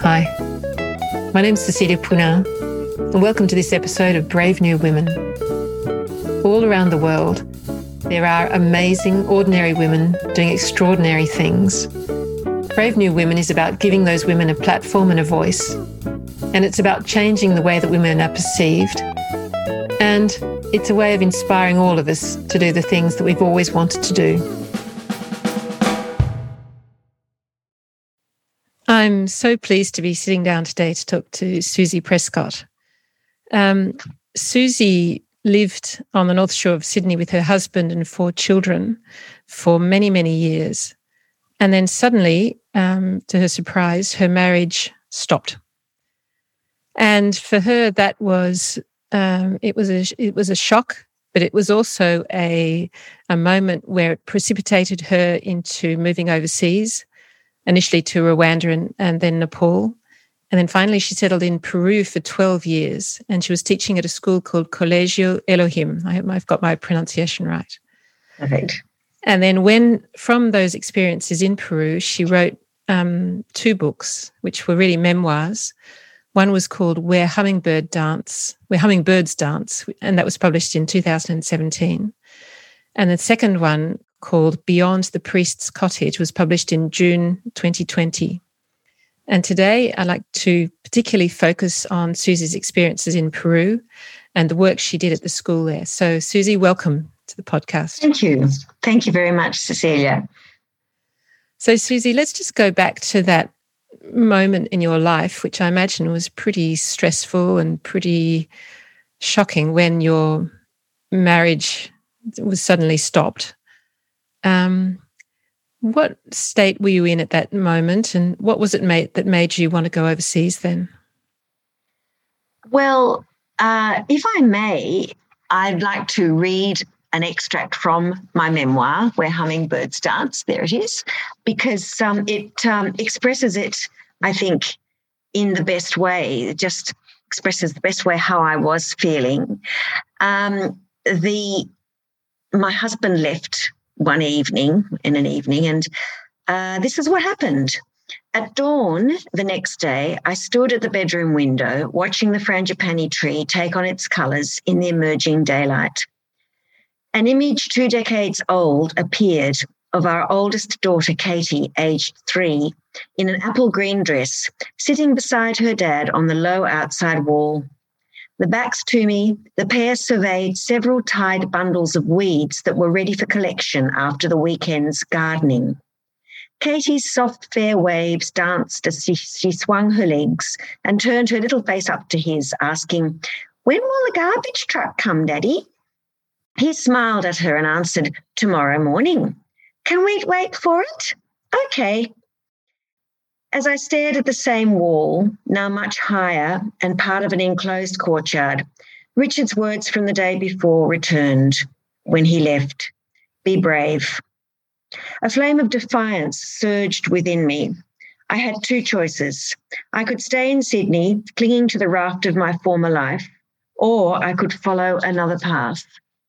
Hi, my name's Cecilia Puna, and welcome to this episode of Brave New Women. All around the world, there are amazing, ordinary women doing extraordinary things. Brave New Women is about giving those women a platform and a voice, and it's about changing the way that women are perceived, and it's a way of inspiring all of us to do the things that we've always wanted to do. I'm so pleased to be sitting down today to talk to Susie Prescott. Susie lived on the North Shore of Sydney with her husband and 4 children for many, many years. And then suddenly, to her surprise, her marriage stopped. And for her, that was it was a shock, but it was also a moment where it precipitated her into moving overseas, initially to Rwanda and then Nepal. And then finally she settled in Peru for 12 years, and she was teaching at a school called Colegio Elohim. I hope I've got my pronunciation right. Perfect. And then from those experiences in Peru, she wrote 2 books, which were really memoirs. One was called Where Hummingbirds Dance, and that was published in 2017. And the second one, called Beyond the Priest's Cottage, was published in June 2020. And today I'd like to particularly focus on Susie's experiences in Peru and the work she did at the school there. So Susie, welcome to the podcast. Thank you. Thank you very much, Cecilia. So Susie, let's just go back to that moment in your life, which I imagine was pretty stressful and pretty shocking when your marriage was suddenly stopped. What state were you in at that moment, and what was it that made you want to go overseas then? Well, if I may, I'd like to read an extract from my memoir, Where Hummingbirds Dance. There it is, because it expresses it, I think, in the best way. It just expresses the best way how I was feeling. My husband left one evening, and this is what happened. At dawn the next day, I stood at the bedroom window watching the frangipani tree take on its colours in the emerging daylight. An image 2 decades old appeared of our oldest daughter, Katie, aged 3, in an apple green dress, sitting beside her dad on the low outside wall. The backs to me, the pair surveyed several tied bundles of weeds that were ready for collection after the weekend's gardening. Katie's soft, fair waves danced as she swung her legs and turned her little face up to his, asking, "When will the garbage truck come, Daddy?" He smiled at her and answered, "Tomorrow morning." "Can we wait for it?" "Okay." As I stared at the same wall, now much higher and part of an enclosed courtyard, Richard's words from the day before returned when he left. "Be brave." A flame of defiance surged within me. I had 2 choices. I could stay in Sydney, clinging to the raft of my former life, or I could follow another path.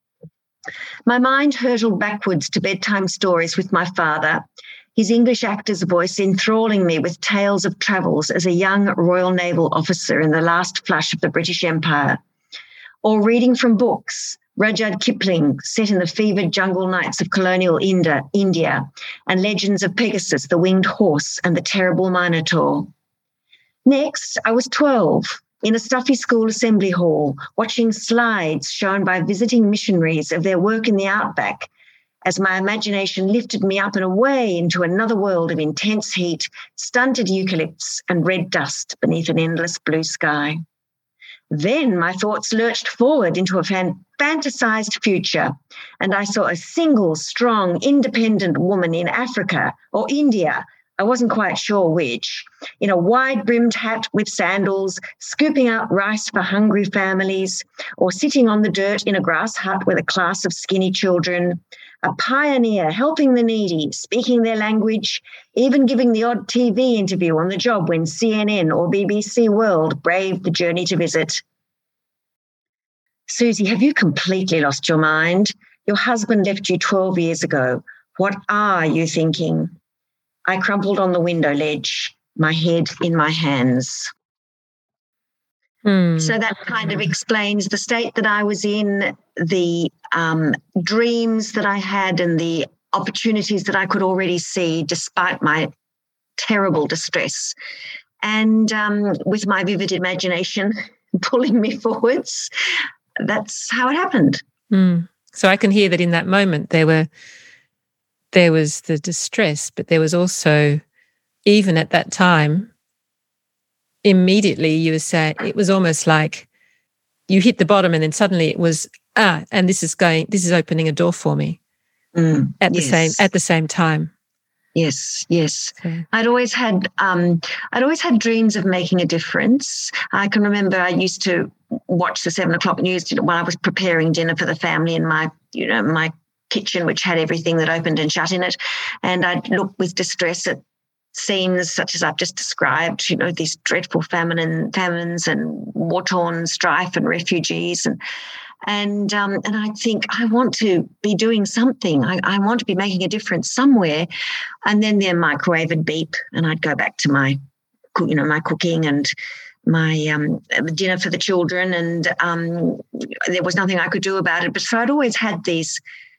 My mind hurtled backwards to bedtime stories with my father, his English actor's voice enthralling me with tales of travels as a young Royal Naval officer in the last flush of the British Empire. Or reading from books, Rudyard Kipling, set in the fevered jungle nights of colonial India, and legends of Pegasus, the winged horse, and the terrible Minotaur. Next, I was 12, in a stuffy school assembly hall, watching slides shown by visiting missionaries of their work in the outback, as my imagination lifted me up and away into another world of intense heat, stunted eucalypts, and red dust beneath an endless blue sky. Then my thoughts lurched forward into a fantasized future, and I saw a single, strong, independent woman in Africa or India, I wasn't quite sure which, in a wide-brimmed hat with sandals, scooping out rice for hungry families, or sitting on the dirt in a grass hut with a class of skinny children, a pioneer helping the needy, speaking their language, even giving the odd TV interview on the job when CNN or BBC World braved the journey to visit. Susie, have you completely lost your mind? Your husband left you 12 years ago. What are you thinking? I crumpled on the window ledge. my head in my hands. So that kind of explains the state that I was in, the dreams that I had, and the opportunities that I could already see despite my terrible distress. And with my vivid imagination pulling me forwards, that's how it happened. So I can hear that in that moment there was the distress, but there was also, even at that time, immediately you were saying, it was almost like you hit the bottom and then suddenly it was, and this is opening a door for me at the same time. Yes. I'd always had dreams of making a difference. I can remember I used to watch the 7:00 news while I was preparing dinner for the family in my kitchen, which had everything that opened and shut in it. And I'd look with distress at scenes such as I've just described, these dreadful famines and war-torn strife and refugees. And I'd think, I want to be doing something. I want to be making a difference somewhere. And then their microwave would beep and I'd go back to my cooking and my dinner for the children. And there was nothing I could do about it. But so I'd always had these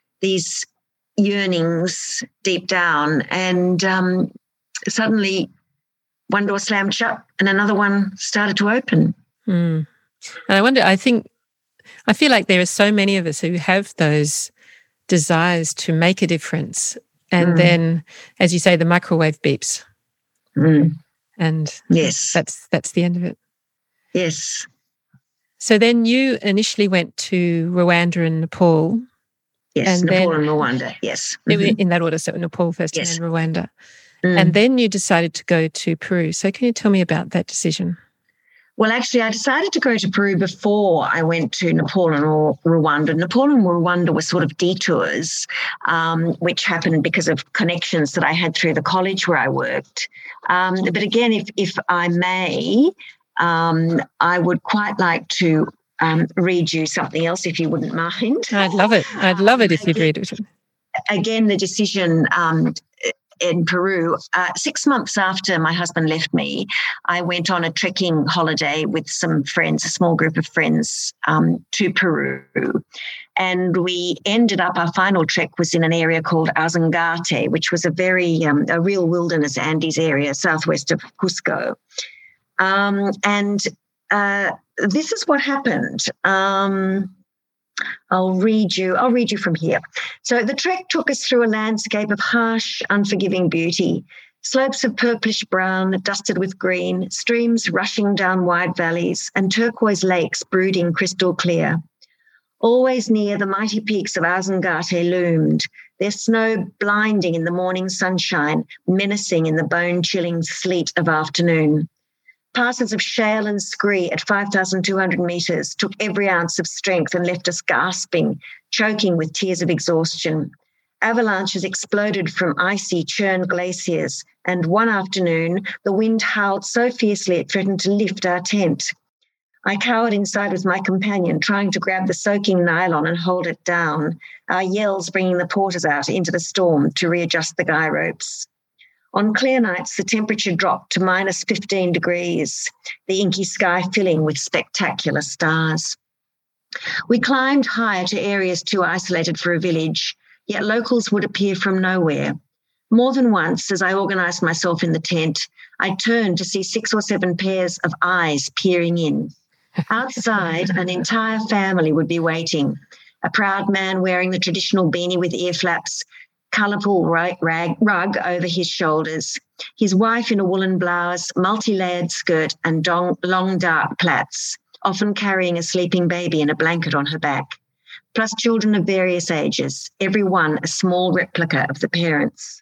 yearnings deep down. And suddenly one door slammed shut and another one started to open. And I wonder, I feel like there are so many of us who have those desires to make a difference. And then, as you say, the microwave beeps. And yes, that's the end of it. Yes. So then you initially went to Rwanda and Nepal. Yes, and Nepal and Rwanda, yes. In that order, so Nepal first and then Rwanda. And then you decided to go to Peru. So can you tell me about that decision? Well, actually, I decided to go to Peru before I went to Nepal and Rwanda. Nepal and Rwanda were sort of detours, which happened because of connections that I had through the college where I worked. But again, if I may, I would quite like to read you something else, if you wouldn't mind. I'd love it. I'd love it if you'd read it. Again, the decision in Peru, 6 months after my husband left me, I went on a trekking holiday with some friends, a small group of friends, to Peru. And we ended up, our final trek was in an area called Azangate, which was a real wilderness Andes area, southwest of Cusco. And this is what happened. I'll read you from here. So the trek took us through a landscape of harsh, unforgiving beauty, slopes of purplish brown dusted with green, streams rushing down wide valleys, and turquoise lakes brooding crystal clear. Always near, the mighty peaks of Azangate loomed, their snow blinding in the morning sunshine, menacing in the bone-chilling sleet of afternoon. Passes of shale and scree at 5,200 metres took every ounce of strength and left us gasping, choking with tears of exhaustion. Avalanches exploded from icy, churned glaciers, and one afternoon the wind howled so fiercely it threatened to lift our tent. I cowered inside with my companion, trying to grab the soaking nylon and hold it down, our yells bringing the porters out into the storm to readjust the guy ropes. On clear nights, the temperature dropped to minus 15 degrees, the inky sky filling with spectacular stars. We climbed higher to areas too isolated for a village, yet locals would appear from nowhere. More than once, as I organised myself in the tent, I turned to see 6 or 7 pairs of eyes peering in. Outside, an entire family would be waiting, a proud man wearing the traditional beanie with ear flaps, colourful rug over his shoulders, his wife in a woolen blouse, multi-layered skirt and long dark plaits, often carrying a sleeping baby in a blanket on her back, plus children of various ages, every one a small replica of the parents.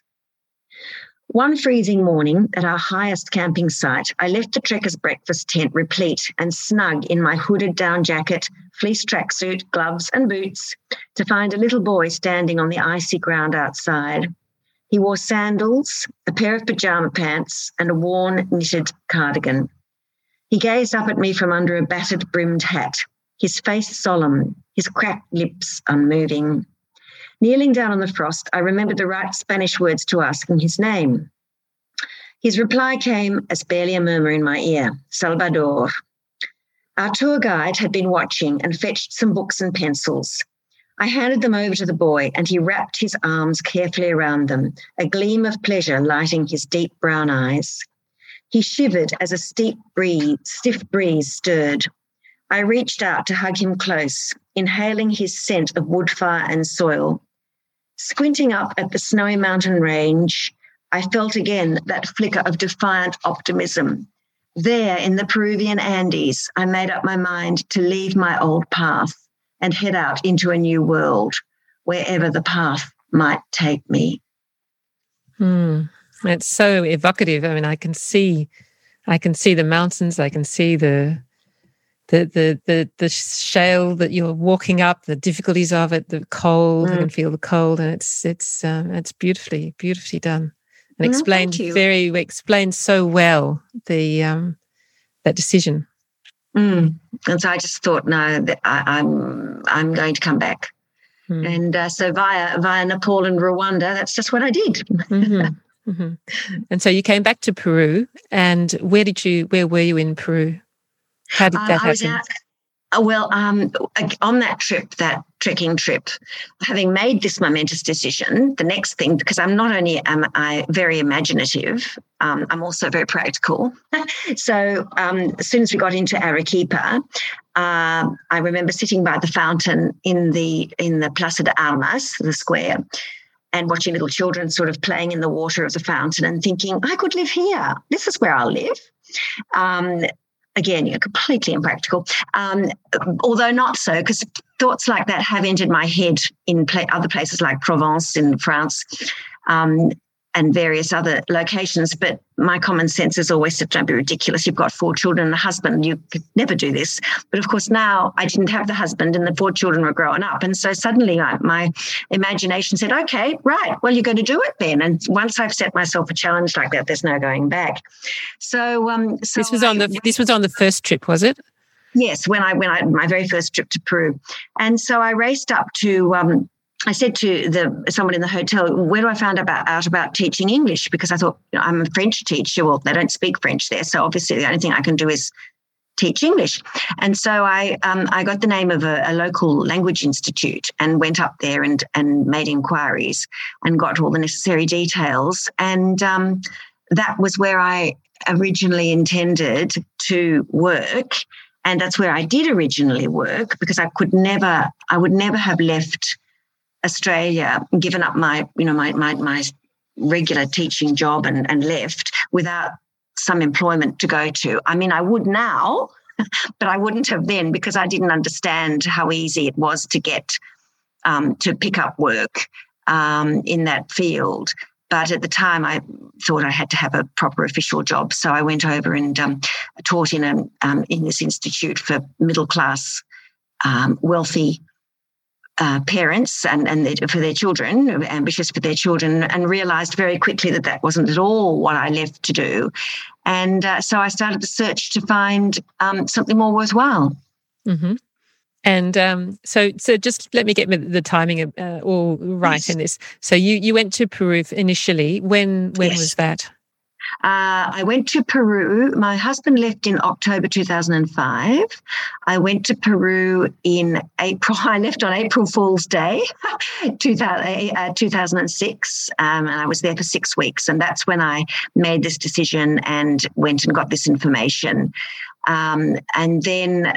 One freezing morning at our highest camping site, I left the trekker's breakfast tent replete and snug in my hooded down jacket, fleece tracksuit, gloves and boots to find a little boy standing on the icy ground outside. He wore sandals, a pair of pajama pants and a worn knitted cardigan. He gazed up at me from under a battered brimmed hat, his face solemn, his cracked lips unmoving. Kneeling down on the frost, I remembered the right Spanish words to ask him his name. His reply came as barely a murmur in my ear. Salvador. Our tour guide had been watching and fetched some books and pencils. I handed them over to the boy, and he wrapped his arms carefully around them, a gleam of pleasure lighting his deep brown eyes. He shivered as a stiff breeze stirred. I reached out to hug him close, inhaling his scent of wood fire and soil. Squinting up at the snowy mountain range, I felt again that flicker of defiant optimism. There in the Peruvian Andes, I made up my mind to leave my old path and head out into a new world, wherever the path might take me. It's so evocative. I mean, I can see the mountains. I can see the shale that you're walking up, the difficulties of it, the cold. I can feel the cold, and it's beautifully done, and explained so well that decision. And so I just thought, no, that I'm going to come back. And so via Nepal and Rwanda, that's just what I did. And so you came back to Peru, and where were you in Peru? How did that happen? On that trip, that trekking trip, having made this momentous decision, the next thing, because I'm not only am I very imaginative, I'm also very practical. So as soon as we got into Arequipa, I remember sitting by the fountain in the Plaza de Armas, the square, and watching little children sort of playing in the water of the fountain and thinking, I could live here. This is where I'll live. Again, completely impractical, although not so, because thoughts like that have entered my head in other places like Provence in France and various other locations. But my common sense has always said, don't be ridiculous. You've got 4 children and a husband. You could never do this. But of course, now I didn't have the husband and the 4 children were growing up. And so suddenly my imagination said, okay, right, well, you're going to do it then. And once I've set myself a challenge like that, there's no going back. So this was on the first trip, was it? Yes, when I my very first trip to Peru. And so I raced up to I said to someone in the hotel, where do I find out about teaching English? Because I thought, I'm a French teacher. Well, they don't speak French there. So obviously the only thing I can do is teach English. And so I got the name of a local language institute and went up there and made inquiries and got all the necessary details. And that was where I originally intended to work. And that's where I did originally work, because I would never have left Australia, given up my regular teaching job and left without some employment to go to. I mean, I would now, but I wouldn't have then, because I didn't understand how easy it was to get to pick up work in that field. But at the time, I thought I had to have a proper official job, so I went over and taught in this institute for middle class, wealthy parents and for their children, ambitious for their children, and realised very quickly that wasn't at all what I left to do. And so I started to search to find something more worthwhile. Mm-hmm. And so just let me get the timing all right. Yes. In this. So you went to Peru initially. When yes. was that? I went to Peru. My husband left in October 2005. I went to Peru in April. I left on April Fool's Day, 2006, and I was there for 6 weeks. And that's when I made this decision and went and got this information. And then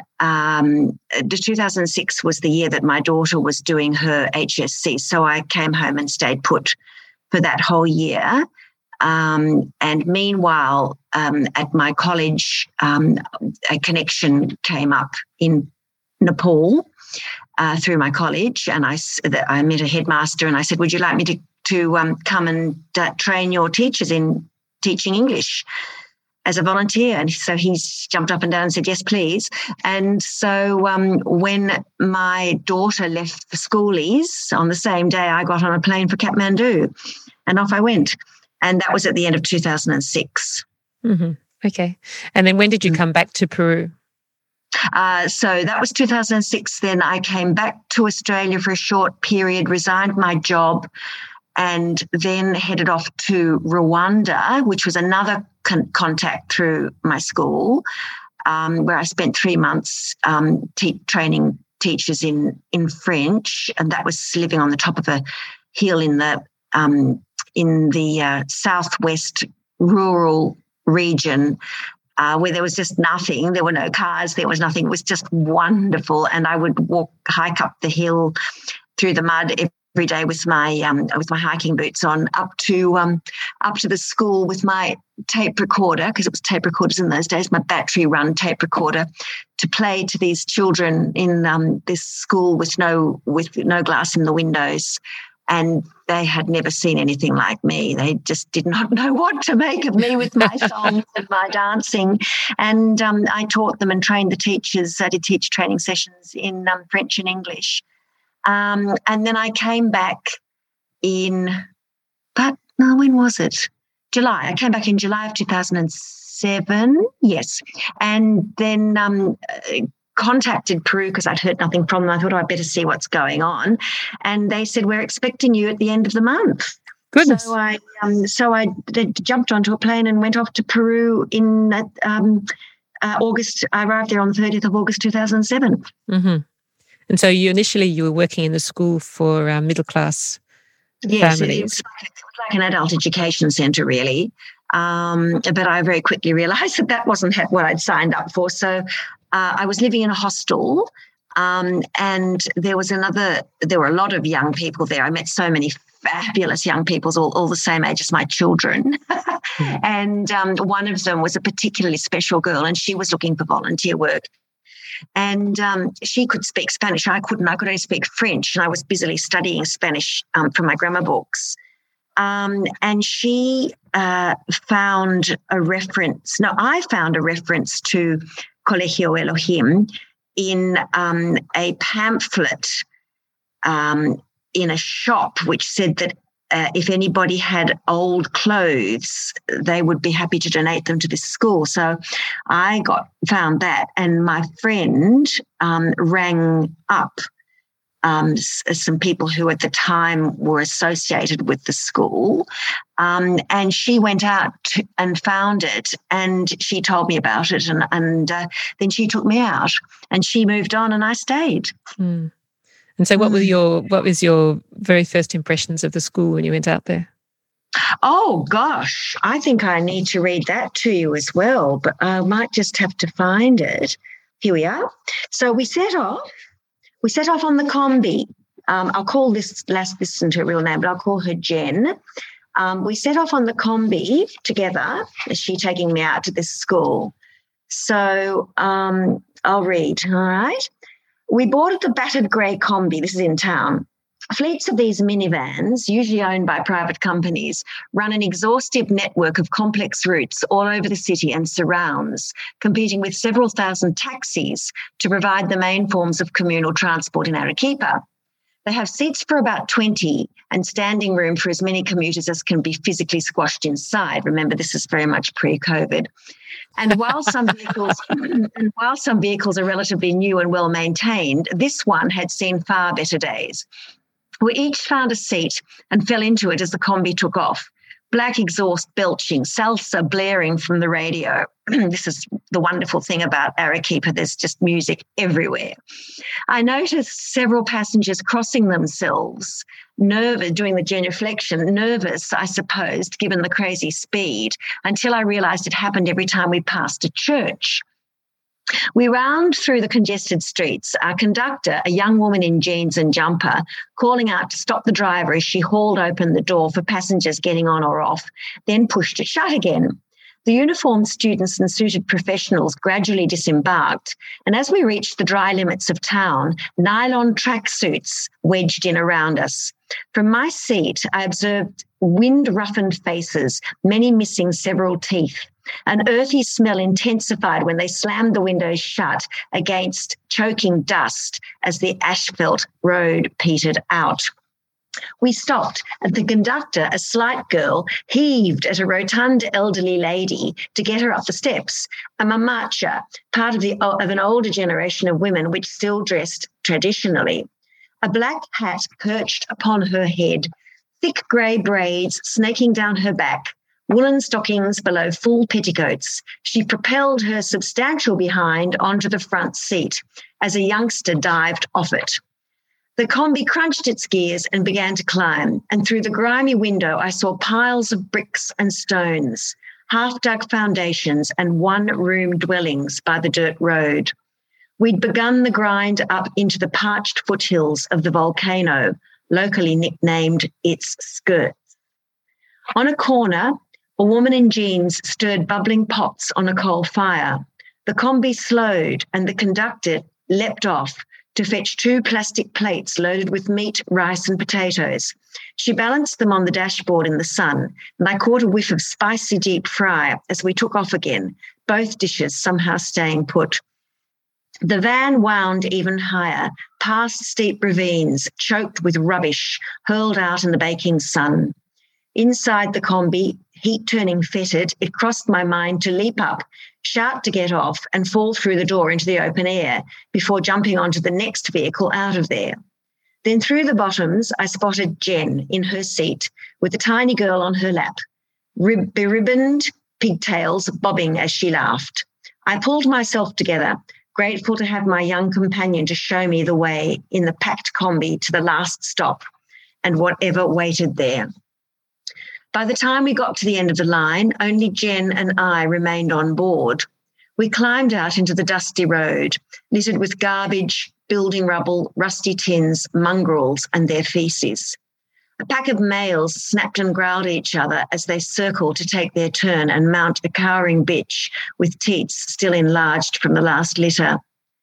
2006 was the year that my daughter was doing her HSC. So I came home and stayed put for that whole year. And meanwhile, at my college, a connection came up in Nepal through my college, and I met a headmaster, and I said, "Would you like me to come and train your teachers in teaching English as a volunteer?" And so he jumped up and down and said, "Yes, please." And so when my daughter left for schoolies on the same day, I got on a plane for Kathmandu, and off I went. And that was at the end of 2006. Mm-hmm. Okay. And then when did you come back to Peru? So that was 2006. Then I came back to Australia for a short period, resigned my job, and then headed off to Rwanda, which was another contact through my school, where I spent 3 months training teachers in French, and that was living on the top of a hill in the southwest rural region, where there was just nothing. There were no cars. There was nothing. It was just wonderful. And I would hike up the hill through the mud every day with my hiking boots on, up to the school with my tape recorder, because it was tape recorders in those days, my battery-run tape recorder, to play to these children in this school with no glass in the windows. And they had never seen anything like me. They just did not know what to make of me with my songs and my dancing. And I taught them and trained the teachers. I did teacher training sessions in French and English. And then I came back when was it? July. I came back in July of 2007, yes. And then contacted Peru because I'd heard nothing from them. I thought I'd better see what's going on. And they said, we're expecting you at the end of the month. Goodness. So I jumped onto a plane and went off to Peru in August. I arrived there on the 30th of August 2007. Mm-hmm. And so you were working in the school for middle-class families. It was like an adult education centre, really. But I very quickly realised that wasn't what I'd signed up for. So I was living in a hostel, and there were a lot of young people there. I met so many fabulous young people, all the same age as my children. And one of them was a particularly special girl, and she was looking for volunteer work. And she could speak Spanish. I couldn't. I could only speak French, and I was busily studying Spanish from my grammar books. And she found a reference. No, I found a reference to Colegio Elohim in a pamphlet in a shop, which said that if anybody had old clothes, they would be happy to donate them to this school. So I found that, and my friend rang up some people who at the time were associated with the school, and she went out and found it, and she told me about it, and then she took me out, and she moved on, and I stayed. Mm. And so what was your very first impressions of the school when you went out there? Oh, gosh, I think I need to read that to you as well, but I might just have to find it. Here we are. So we set off on the Kombi. I'll call this isn't her real name, but I'll call her Jen. We set off on the Kombi together, she taking me out to this school. So I'll read, all right? We boarded the battered grey Kombi. This is in town. Fleets of these minivans, usually owned by private companies, run an exhaustive network of complex routes all over the city and surrounds, competing with several thousand taxis to provide the main forms of communal transport in Arequipa. They have seats for about 20 and standing room for as many commuters as can be physically squashed inside. Remember, this is very much pre-COVID. And while some vehicles are relatively new and well maintained, this one had seen far better days. We each found a seat and fell into it as the Kombi took off. Black exhaust belching, salsa blaring from the radio. This is the wonderful thing about Arequipa. There's just music everywhere. I noticed several passengers crossing themselves, nervous, doing the genuflection, nervous, I supposed, given the crazy speed, until I realised it happened every time we passed a church. We round through the congested streets, our conductor, a young woman in jeans and jumper, calling out to stop the driver as she hauled open the door for passengers getting on or off, then pushed it shut again. The uniformed students and suited professionals gradually disembarked, and as we reached the dry limits of town, nylon tracksuits wedged in around us. From my seat, I observed wind-roughened faces, many missing several teeth. An earthy smell intensified when they slammed the windows shut against choking dust as the asphalt road petered out. We stopped, and the conductor, a slight girl, heaved at a rotund elderly lady to get her up the steps. A mamacha, part of an older generation of women which still dressed traditionally. A black hat perched upon her head. thick grey braids snaking down her back, woolen stockings below full petticoats. She propelled her substantial behind onto the front seat as a youngster dived off it. The Kombi crunched its gears and began to climb, and through the grimy window I saw piles of bricks and stones, half-dug foundations and one-room dwellings by the dirt road. We'd begun the grind up into the parched foothills of the volcano, locally nicknamed its skirts. On a corner, a woman in jeans stirred bubbling pots on a coal fire. The Kombi slowed and the conductor leapt off to fetch 2 plastic plates loaded with meat, rice and potatoes. She balanced them on the dashboard in the sun, and I caught a whiff of spicy deep fry as we took off again, both dishes somehow staying put. The van wound even higher, past steep ravines, choked with rubbish, hurled out in the baking sun. Inside the Kombi, heat turning fetid, it crossed my mind to leap up, shout to get off, and fall through the door into the open air before jumping onto the next vehicle out of there. Then through the bottoms, I spotted Jen in her seat with a tiny girl on her lap, beribboned pigtails bobbing as she laughed. I pulled myself together, grateful to have my young companion to show me the way in the packed Kombi to the last stop and whatever waited there. By the time we got to the end of the line, only Jen and I remained on board. We climbed out into the dusty road, littered with garbage, building rubble, rusty tins, mongrels, and their feces. A pack of males snapped and growled at each other as they circled to take their turn and mount a cowering bitch with teats still enlarged from the last litter.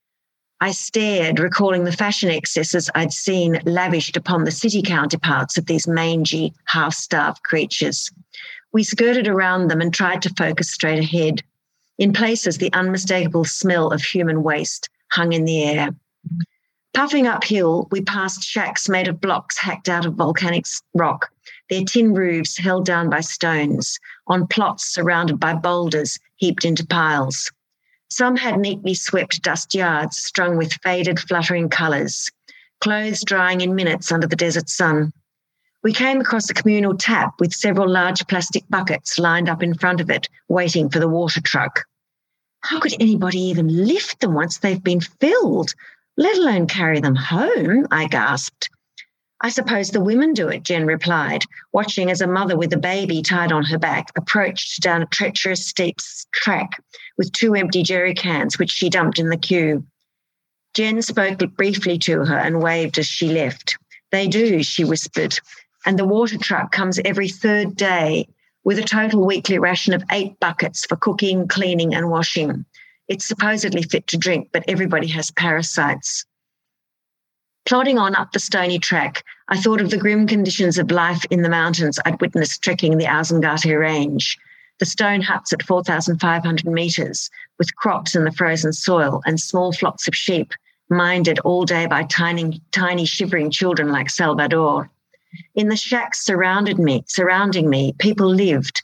I stared, recalling the fashion excesses I'd seen lavished upon the city counterparts of these mangy, half-starved creatures. We skirted around them and tried to focus straight ahead. In places, the unmistakable smell of human waste hung in the air. Puffing uphill, we passed shacks made of blocks hacked out of volcanic rock, their tin roofs held down by stones, on plots surrounded by boulders heaped into piles. Some had neatly swept dust yards strung with faded, fluttering colours, clothes drying in minutes under the desert sun. We came across a communal tap with several large plastic buckets lined up in front of it, waiting for the water truck. How could anybody even lift them once they've been filled, let alone carry them home? I gasped. I suppose the women do it, Jen replied, watching as a mother with a baby tied on her back approached down a treacherous steep track with 2 empty jerry cans, which she dumped in the queue. Jen spoke briefly to her and waved as she left. They do, she whispered, and the water truck comes every 3rd day with a total weekly ration of 8 buckets for cooking, cleaning and washing. It's supposedly fit to drink, but everybody has parasites. Plodding on up the stony track, I thought of the grim conditions of life in the mountains I'd witnessed trekking the Azangate Range, the stone huts at 4,500 metres, with crops in the frozen soil and small flocks of sheep, minded all day by tiny shivering children like Salvador. In the shacks surrounding me, people lived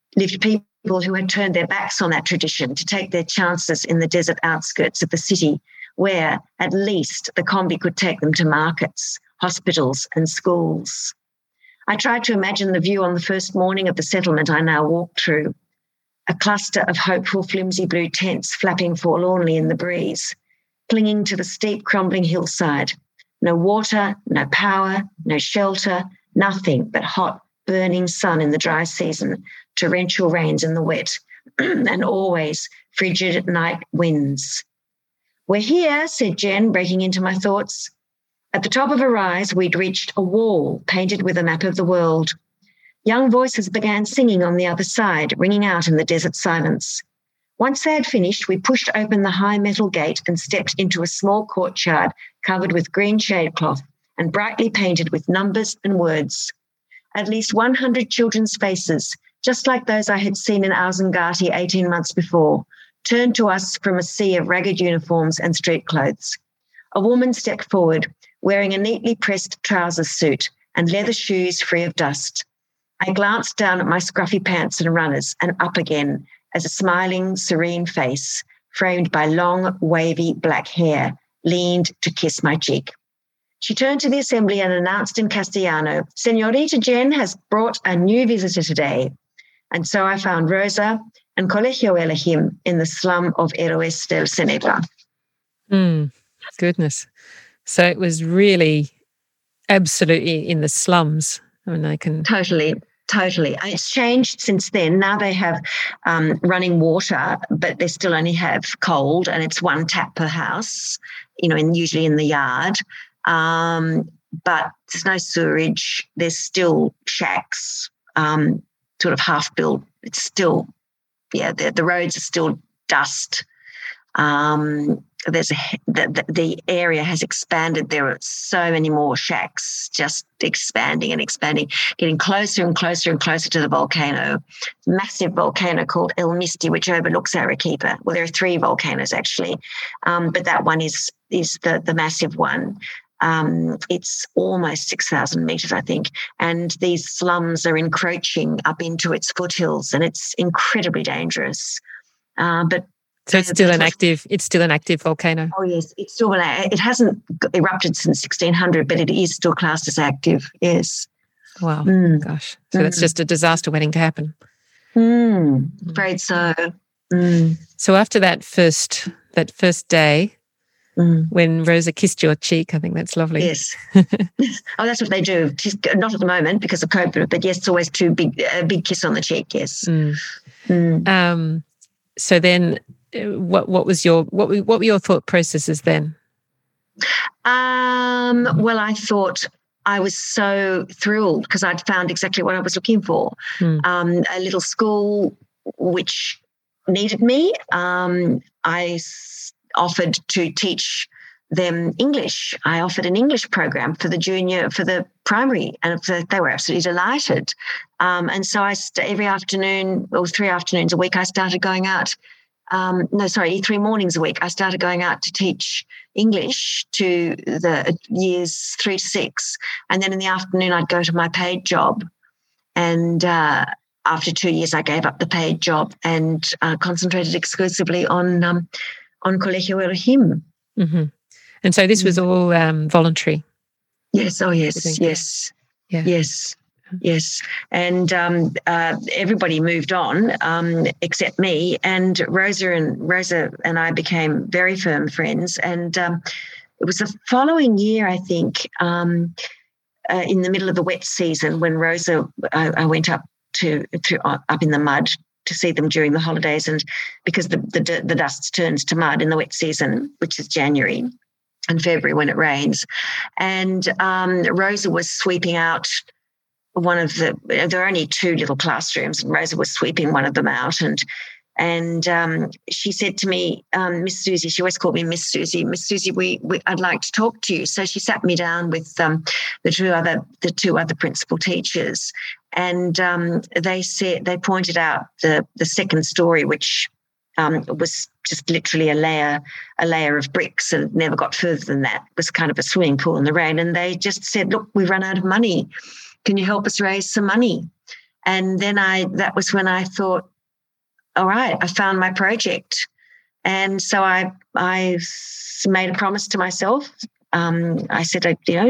people who had turned their backs on that tradition to take their chances in the desert outskirts of the city, where at least the Kombi could take them to markets, hospitals and schools. I tried to imagine the view on the first morning of the settlement I now walked through, a cluster of hopeful flimsy blue tents flapping forlornly in the breeze, clinging to the steep crumbling hillside. No water, no power, no shelter, nothing but hot, burning sun in the dry season, torrential rains in the wet, and always frigid night winds. "We're here," said Jen, breaking into my thoughts. At the top of a rise, we'd reached a wall painted with a map of the world. Young voices began singing on the other side, ringing out in the desert silence. Once they had finished, we pushed open the high metal gate and stepped into a small courtyard covered with green shadecloth and brightly painted with numbers and words. At least 100 children's faces, just like those I had seen in Azangate 18 months before, turned to us from a sea of ragged uniforms and street clothes. A woman stepped forward, wearing a neatly pressed trouser suit and leather shoes free of dust. I glanced down at my scruffy pants and runners and up again as a smiling, serene face, framed by long, wavy black hair, leaned to kiss my cheek. She turned to the assembly and announced in Castellano, Senorita Jen has brought a new visitor today. And so I found Rosa and Colegio Elohim in the slum of Héroes del Cenepa. Goodness. So it was really absolutely in the slums. I mean, I can... Totally. It's changed since then. Now they have running water, but they still only have cold, and it's one tap per house, usually in the yard. But there's no sewerage. There's still shacks, sort of half built. It's still, the roads are still dust. The area has expanded. There are so many more shacks, just expanding and expanding, getting closer and closer and closer to the volcano. Massive volcano called El Misti, which overlooks Arequipa. Well, there are 3 volcanoes actually, but that one is the massive one. It's almost 6,000 meters, I think, and these slums are encroaching up into its foothills, and it's incredibly dangerous. So it's still an active volcano. Oh yes, it's still it hasn't erupted since 1600, but it is still classed as active. Yes. Wow. Gosh. So that's just a disaster waiting to happen. Afraid so. So after that first day, when Rosa kissed your cheek, I think that's lovely. Yes. Oh, that's what they do. Not at the moment because of COVID, but yes, it's always a big kiss on the cheek. Yes. So then, what were your thought processes then? Well, I thought I was so thrilled because I'd found exactly what I was looking for. A little school which needed me. I offered to teach them English. I offered an English program for the primary, and they were absolutely delighted. And so every afternoon, or 3 afternoons a week, I started going out. 3 mornings a week, I started going out to teach English to the years 3 to 6. And then in the afternoon, I'd go to my paid job. And after 2 years, I gave up the paid job and concentrated exclusively on Colegio Elohim. And so this was all voluntary? Yes. Oh, yes. Yes. Yeah. Yes. And everybody moved on except me, and Rosa and I became very firm friends. And it was the following year, I think, in the middle of the wet season, when Rosa, I went up up in the mud to see them during the holidays, and because the dust turns to mud in the wet season, which is January and February when it rains. And Rosa was sweeping out there are only 2 little classrooms, and Rosa was sweeping one of them out, and she said to me, Miss Susie, she always called me Miss Susie, I'd like to talk to you. So she sat me down with the 2 other principal teachers, and they pointed out the second story, which was just literally a layer of bricks, and never got further than that. It was kind of a swimming pool in the rain, and they just said, look, we've run out of money. Can you help us raise some money? And then that was when I thought, all right, I found my project. And so I made a promise to myself. I said,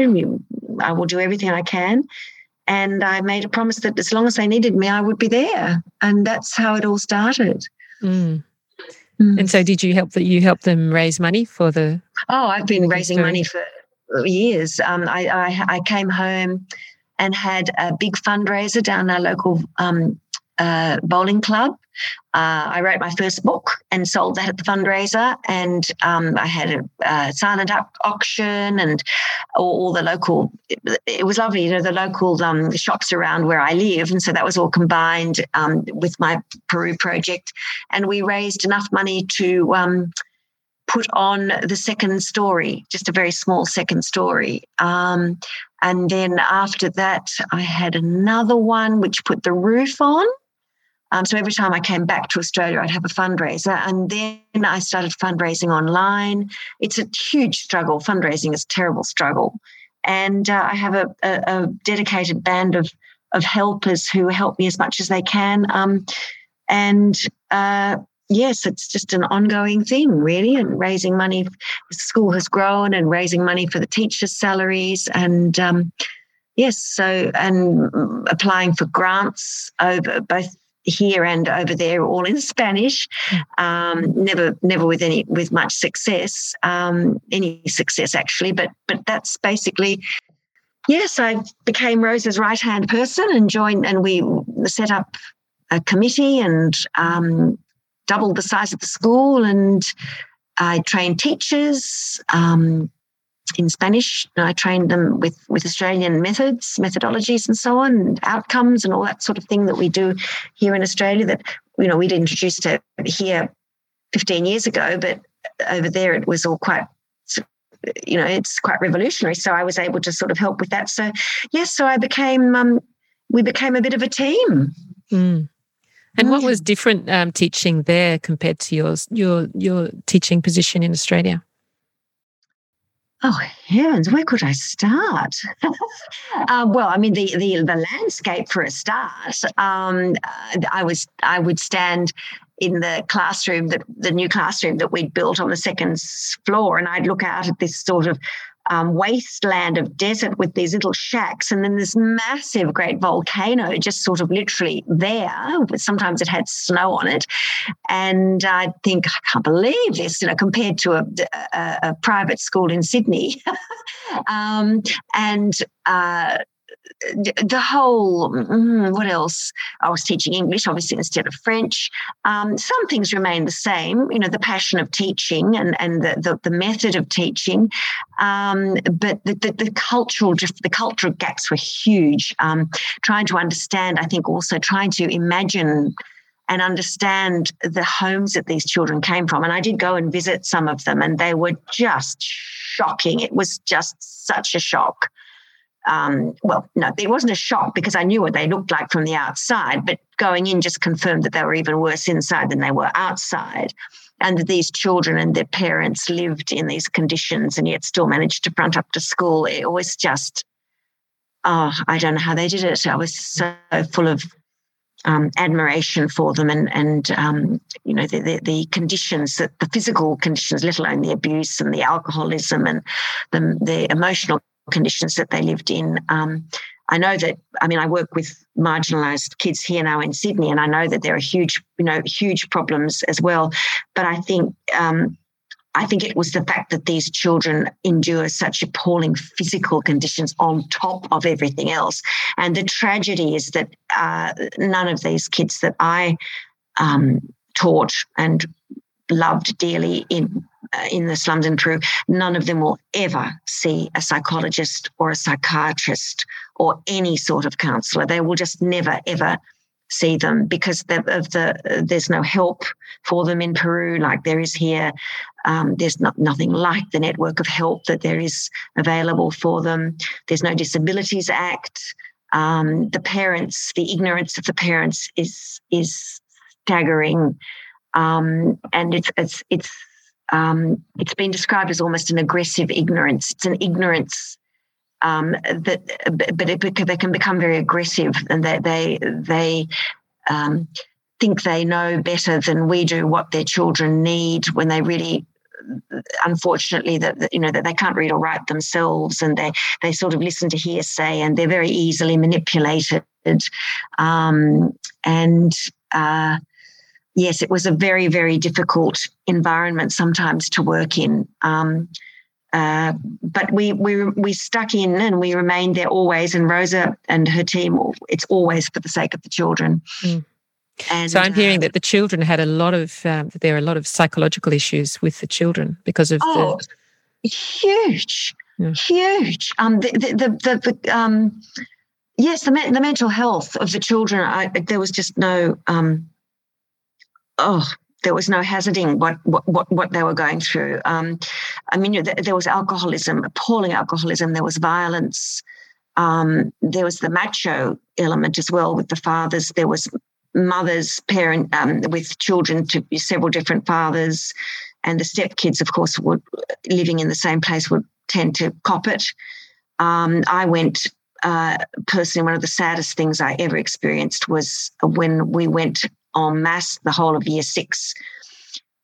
I will do everything I can. And I made a promise that as long as they needed me, I would be there. And that's how it all started. And so did you help them raise money for the... Oh, I've been raising money for years. I came home and had a big fundraiser down our local bowling club. I wrote my first book and sold that at the fundraiser, and I had a silent auction and all the local. It was lovely, the local shops around where I live, and so that was all combined with my Peru project, and we raised enough money to put on the second story, just a very small second story. And then after that, I had another one which put the roof on. So every time I came back to Australia, I'd have a fundraiser. And then I started fundraising online. It's a huge struggle. Fundraising is a terrible struggle. And I have a dedicated band of helpers who help me as much as they can. yes, it's just an ongoing thing, really, and raising money. The school has grown and raising money for the teachers' salaries, and yes, so and applying for grants over both here and over there, all in Spanish. Never with much success, any success actually, but that's basically. Yes, I became Rosa's right-hand person and joined, and we set up a committee and doubled the size of the school, and I trained teachers in Spanish. I trained them with Australian methodologies and so on, and outcomes and all that sort of thing that we do here in Australia that, we'd introduced it here 15 years ago, but over there it was all quite, it's quite revolutionary. So I was able to sort of help with that. So, yes, so we became a bit of a team. Mm. And what was different teaching there compared to your teaching position in Australia? Oh heavens, where could I start? Well, I mean, the landscape for a start. I would stand in the classroom, the new classroom that we'd built on the second floor, and I'd look out at this sort of wasteland of desert with these little shacks, and then this massive great volcano just sort of literally there. Sometimes it had snow on it, and I'd think, I can't believe this, compared to a private school in Sydney. The whole, what else? I was teaching English, obviously, instead of French. Some things remain the same, the passion of teaching and the method of teaching. But the cultural gaps were huge. Trying to understand, I think also trying to imagine and understand the homes that these children came from. And I did go and visit some of them, and they were just shocking. It was just such a shock. Well, no, it wasn't a shock because I knew what they looked like from the outside, but going in just confirmed that they were even worse inside than they were outside, and that these children and their parents lived in these conditions and yet still managed to front up to school. It was just, I don't know how they did it. I was so full of admiration for them and the conditions, the physical conditions, let alone the abuse and the alcoholism and the emotional conditions that they lived in. I know that, I work with marginalised kids here now in Sydney, and I know that there are huge problems as well. But I think it was the fact that these children endure such appalling physical conditions on top of everything else. And the tragedy is that none of these kids that I taught and loved dearly in the slums in Peru, none of them will ever see a psychologist or a psychiatrist or any sort of counsellor. They will just never, ever see them because there's no help for them in Peru like there is here. There's nothing like the network of help that there is available for them. There's no Disabilities Act. The ignorance of the parents is staggering. And it's been described as almost an aggressive ignorance. It's an ignorance they can become very aggressive, and they think they know better than we do what their children need when they really, unfortunately, that they can't read or write themselves, and they sort of listen to hearsay, and they're very easily manipulated. Yes, it was a very, very difficult environment sometimes to work in. But we stuck in and we remained there always. And Rosa and her team, it's always for the sake of the children. Mm. And, so I'm hearing that the children had there are a lot of psychological issues with the children because of huge. Yes, the mental health of the children. There was just no. There was no hazarding what they were going through. There was alcoholism, appalling alcoholism. There was violence. There was the macho element as well with the fathers. There was mothers, with children to several different fathers, and the stepkids, of course, living in the same place would tend to cop it. I went. Personally, one of the saddest things I ever experienced was when we went en masse, the whole of year 6,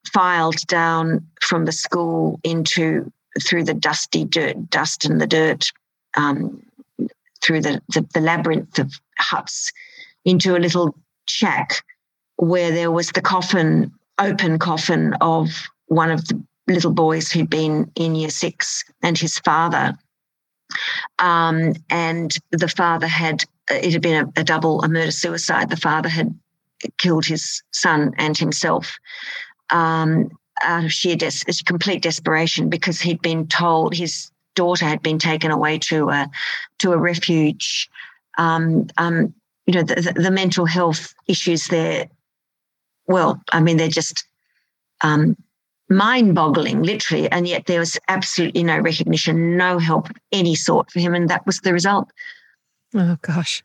filed down from the school through the dust and the dirt, through the labyrinth of huts into a little shack where there was the open coffin of one of the little boys who'd been in year 6 and his father. And the father it had been a murder-suicide. The father had killed his son and himself out of complete desperation, because he'd been told his daughter had been taken away to a refuge. The mental health issues there, well, I mean, they're just mind-boggling, literally, and yet there was absolutely no recognition, no help of any sort for him, and that was the result. Oh, gosh.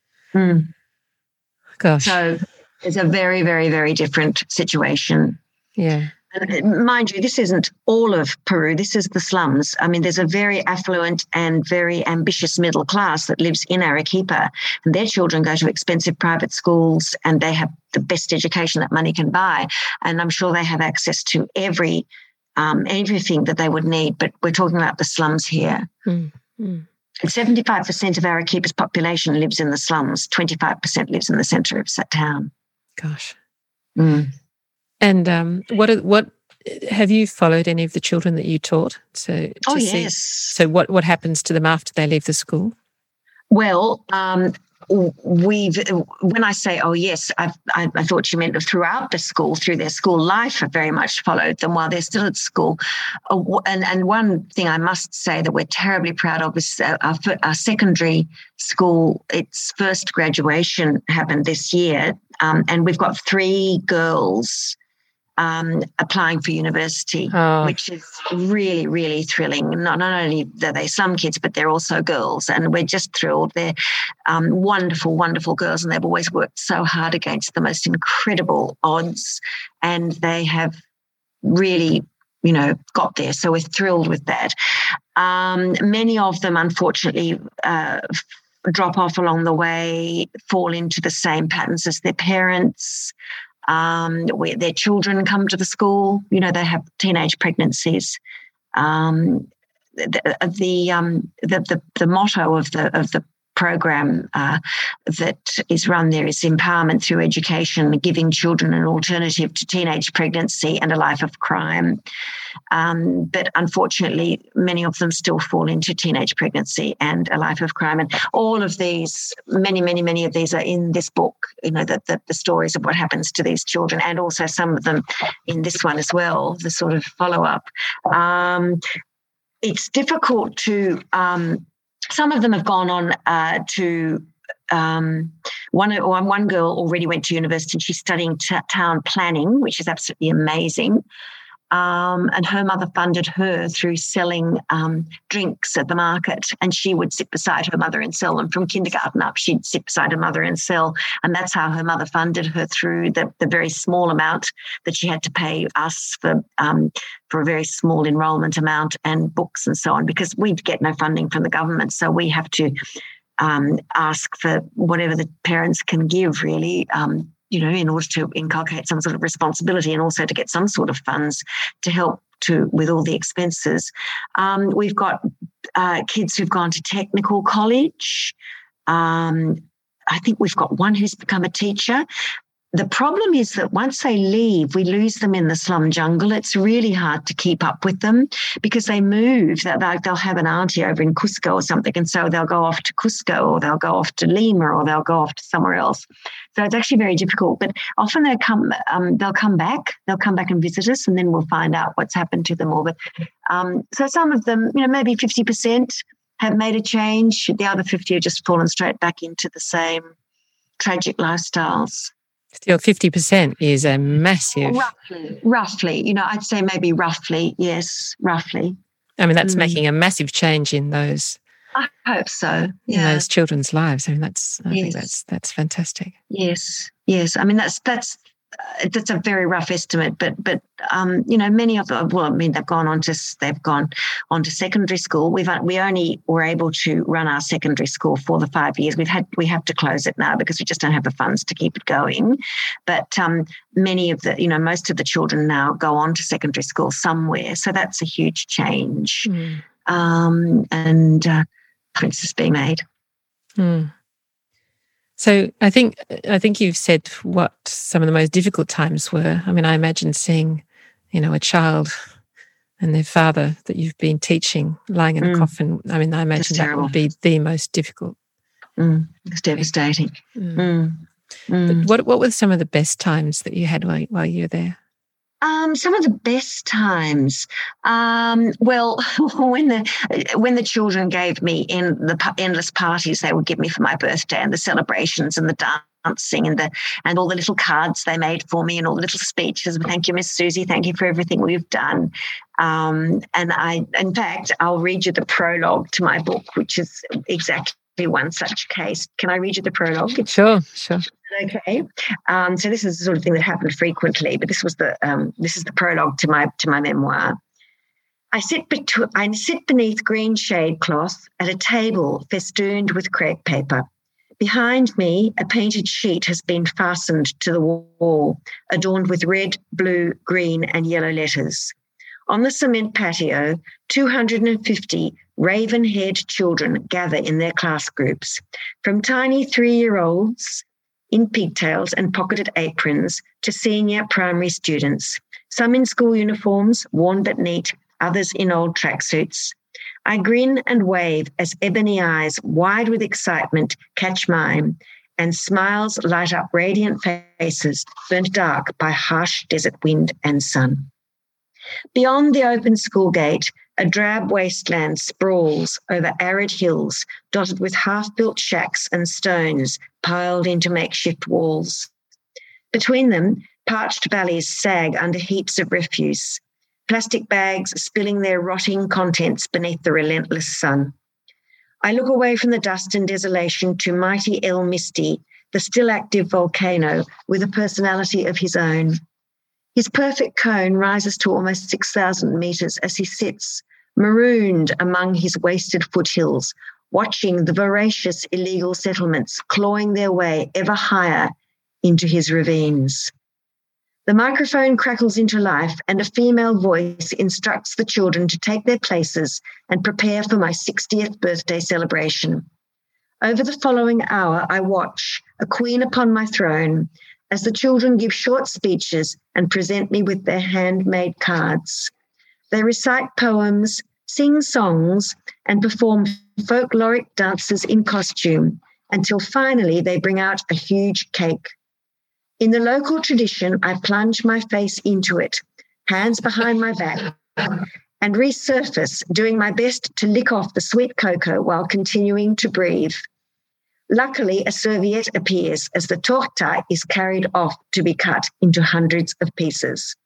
Gosh. So it's a very, very, very different situation. Yeah. And mind you, this isn't all of Peru. This is the slums. I mean, there's a very affluent and very ambitious middle class that lives in Arequipa, and their children go to expensive private schools and they have the best education that money can buy. And I'm sure they have access to everything that they would need. But we're talking about the slums here. And 75% of Arequipa's population lives in the slums. 25% lives in the centre of that town. Gosh. And what have you followed any of the children that you taught? Yes. So what happens to them after they leave the school? Well, when I say, yes, I thought you meant throughout the school, through their school life, I've very much followed them while they're still at school. And one thing I must say that we're terribly proud of is our secondary school. Its first graduation happened this year, and we've got 3 girls applying for university, which is really, really thrilling. Not only are they slum kids, but they're also girls, and we're just thrilled. They're wonderful, wonderful girls, and they've always worked so hard against the most incredible odds, and they have really, got there. So we're thrilled with that. Many of them, unfortunately, drop off along the way, fall into the same patterns as their parents. Where their children come to the school, they have teenage pregnancies. The motto of the program that is run there is empowerment through education, giving children an alternative to teenage pregnancy and a life of crime. But unfortunately, many of them still fall into teenage pregnancy and a life of crime. And all of these, many of these are in this book, the stories of what happens to these children, and also some of them in this one as well, the sort of follow-up. It's difficult to... some of them have gone on to one girl already went to university, and she's studying town planning, which is absolutely amazing. And her mother funded her through selling drinks at the market, and she would sit beside her mother and sell them. From kindergarten up, she'd sit beside her mother and sell, and that's how her mother funded her through the very small amount that she had to pay us for a very small enrolment amount and books and so on, because we'd get no funding from the government, so we have to ask for whatever the parents can give, really, in order to inculcate some sort of responsibility, and also to get some sort of funds to help with all the expenses. We've got kids who've gone to technical college. I think we've got one who's become a teacher. The problem is that once they leave, we lose them in the slum jungle. It's really hard to keep up with them because they move. They'll have an auntie over in Cusco or something, and so they'll go off to Cusco, or they'll go off to Lima, or they'll go off to somewhere else. So it's actually very difficult. But often they'll come back. They'll come back and visit us, and then we'll find out what's happened to them all. But so some of them, maybe 50% have made a change. The other 50 have just fallen straight back into the same tragic lifestyles. Still, 50% is a massive... Roughly. I'd say maybe roughly, yes, roughly. I mean, that's making a massive change in those... I hope so, yeah. In those children's lives. I mean, I think that's fantastic. Yes. I mean, that's that's a very rough estimate, but many of them, they've gone on to secondary school. We only were able to run our secondary school for the 5 years. We have to close it now because we just don't have the funds to keep it going. But most of the children now go on to secondary school somewhere, so that's a huge change. And progress is being made. So I think you've said what some of the most difficult times were. I mean, I imagine seeing, a child and their father that you've been teaching lying in a coffin. I mean, I imagine that would be the most difficult. It's devastating. But what were some of the best times that you had while you were there? Some of the best times, when the children gave me in the endless parties they would give me for my birthday, and the celebrations and the dancing and all the little cards they made for me and all the little speeches. Thank you, Miss Susie. Thank you for everything we've done. And I'll read you the prologue to my book, which is exactly one such case. Can I read you the prologue? Sure. Okay. So this is the sort of thing that happened frequently, but this is the prologue to my memoir. I sit beneath green shade cloth at a table festooned with crepe paper. Behind me, a painted sheet has been fastened to the wall, adorned with red, blue, green, and yellow letters. On the cement patio, 250 raven-haired children gather in their class groups, from tiny 3-year-olds in pigtails and pocketed aprons to senior primary students, some in school uniforms, worn but neat, others in old tracksuits. I grin and wave as ebony eyes, wide with excitement, catch mine, and smiles light up radiant faces burnt dark by harsh desert wind and sun. Beyond the open school gate, a drab wasteland sprawls over arid hills dotted with half-built shacks and stones piled into makeshift walls. Between them, parched valleys sag under heaps of refuse, plastic bags spilling their rotting contents beneath the relentless sun. I look away from the dust and desolation to mighty El Misti, the still active volcano with a personality of his own. His perfect cone rises to almost 6,000 meters as he sits, marooned among his wasted foothills, watching the voracious illegal settlements clawing their way ever higher into his ravines. The microphone crackles into life and a female voice instructs the children to take their places and prepare for my 60th birthday celebration. Over the following hour, I watch, a queen upon my throne, as the children give short speeches and present me with their handmade cards. They recite poems, sing songs, and perform folkloric dances in costume until finally they bring out a huge cake. In the local tradition, I plunge my face into it, hands behind my back, and resurface, doing my best to lick off the sweet cocoa while continuing to breathe. Luckily, a serviette appears as the torta is carried off to be cut into hundreds of pieces.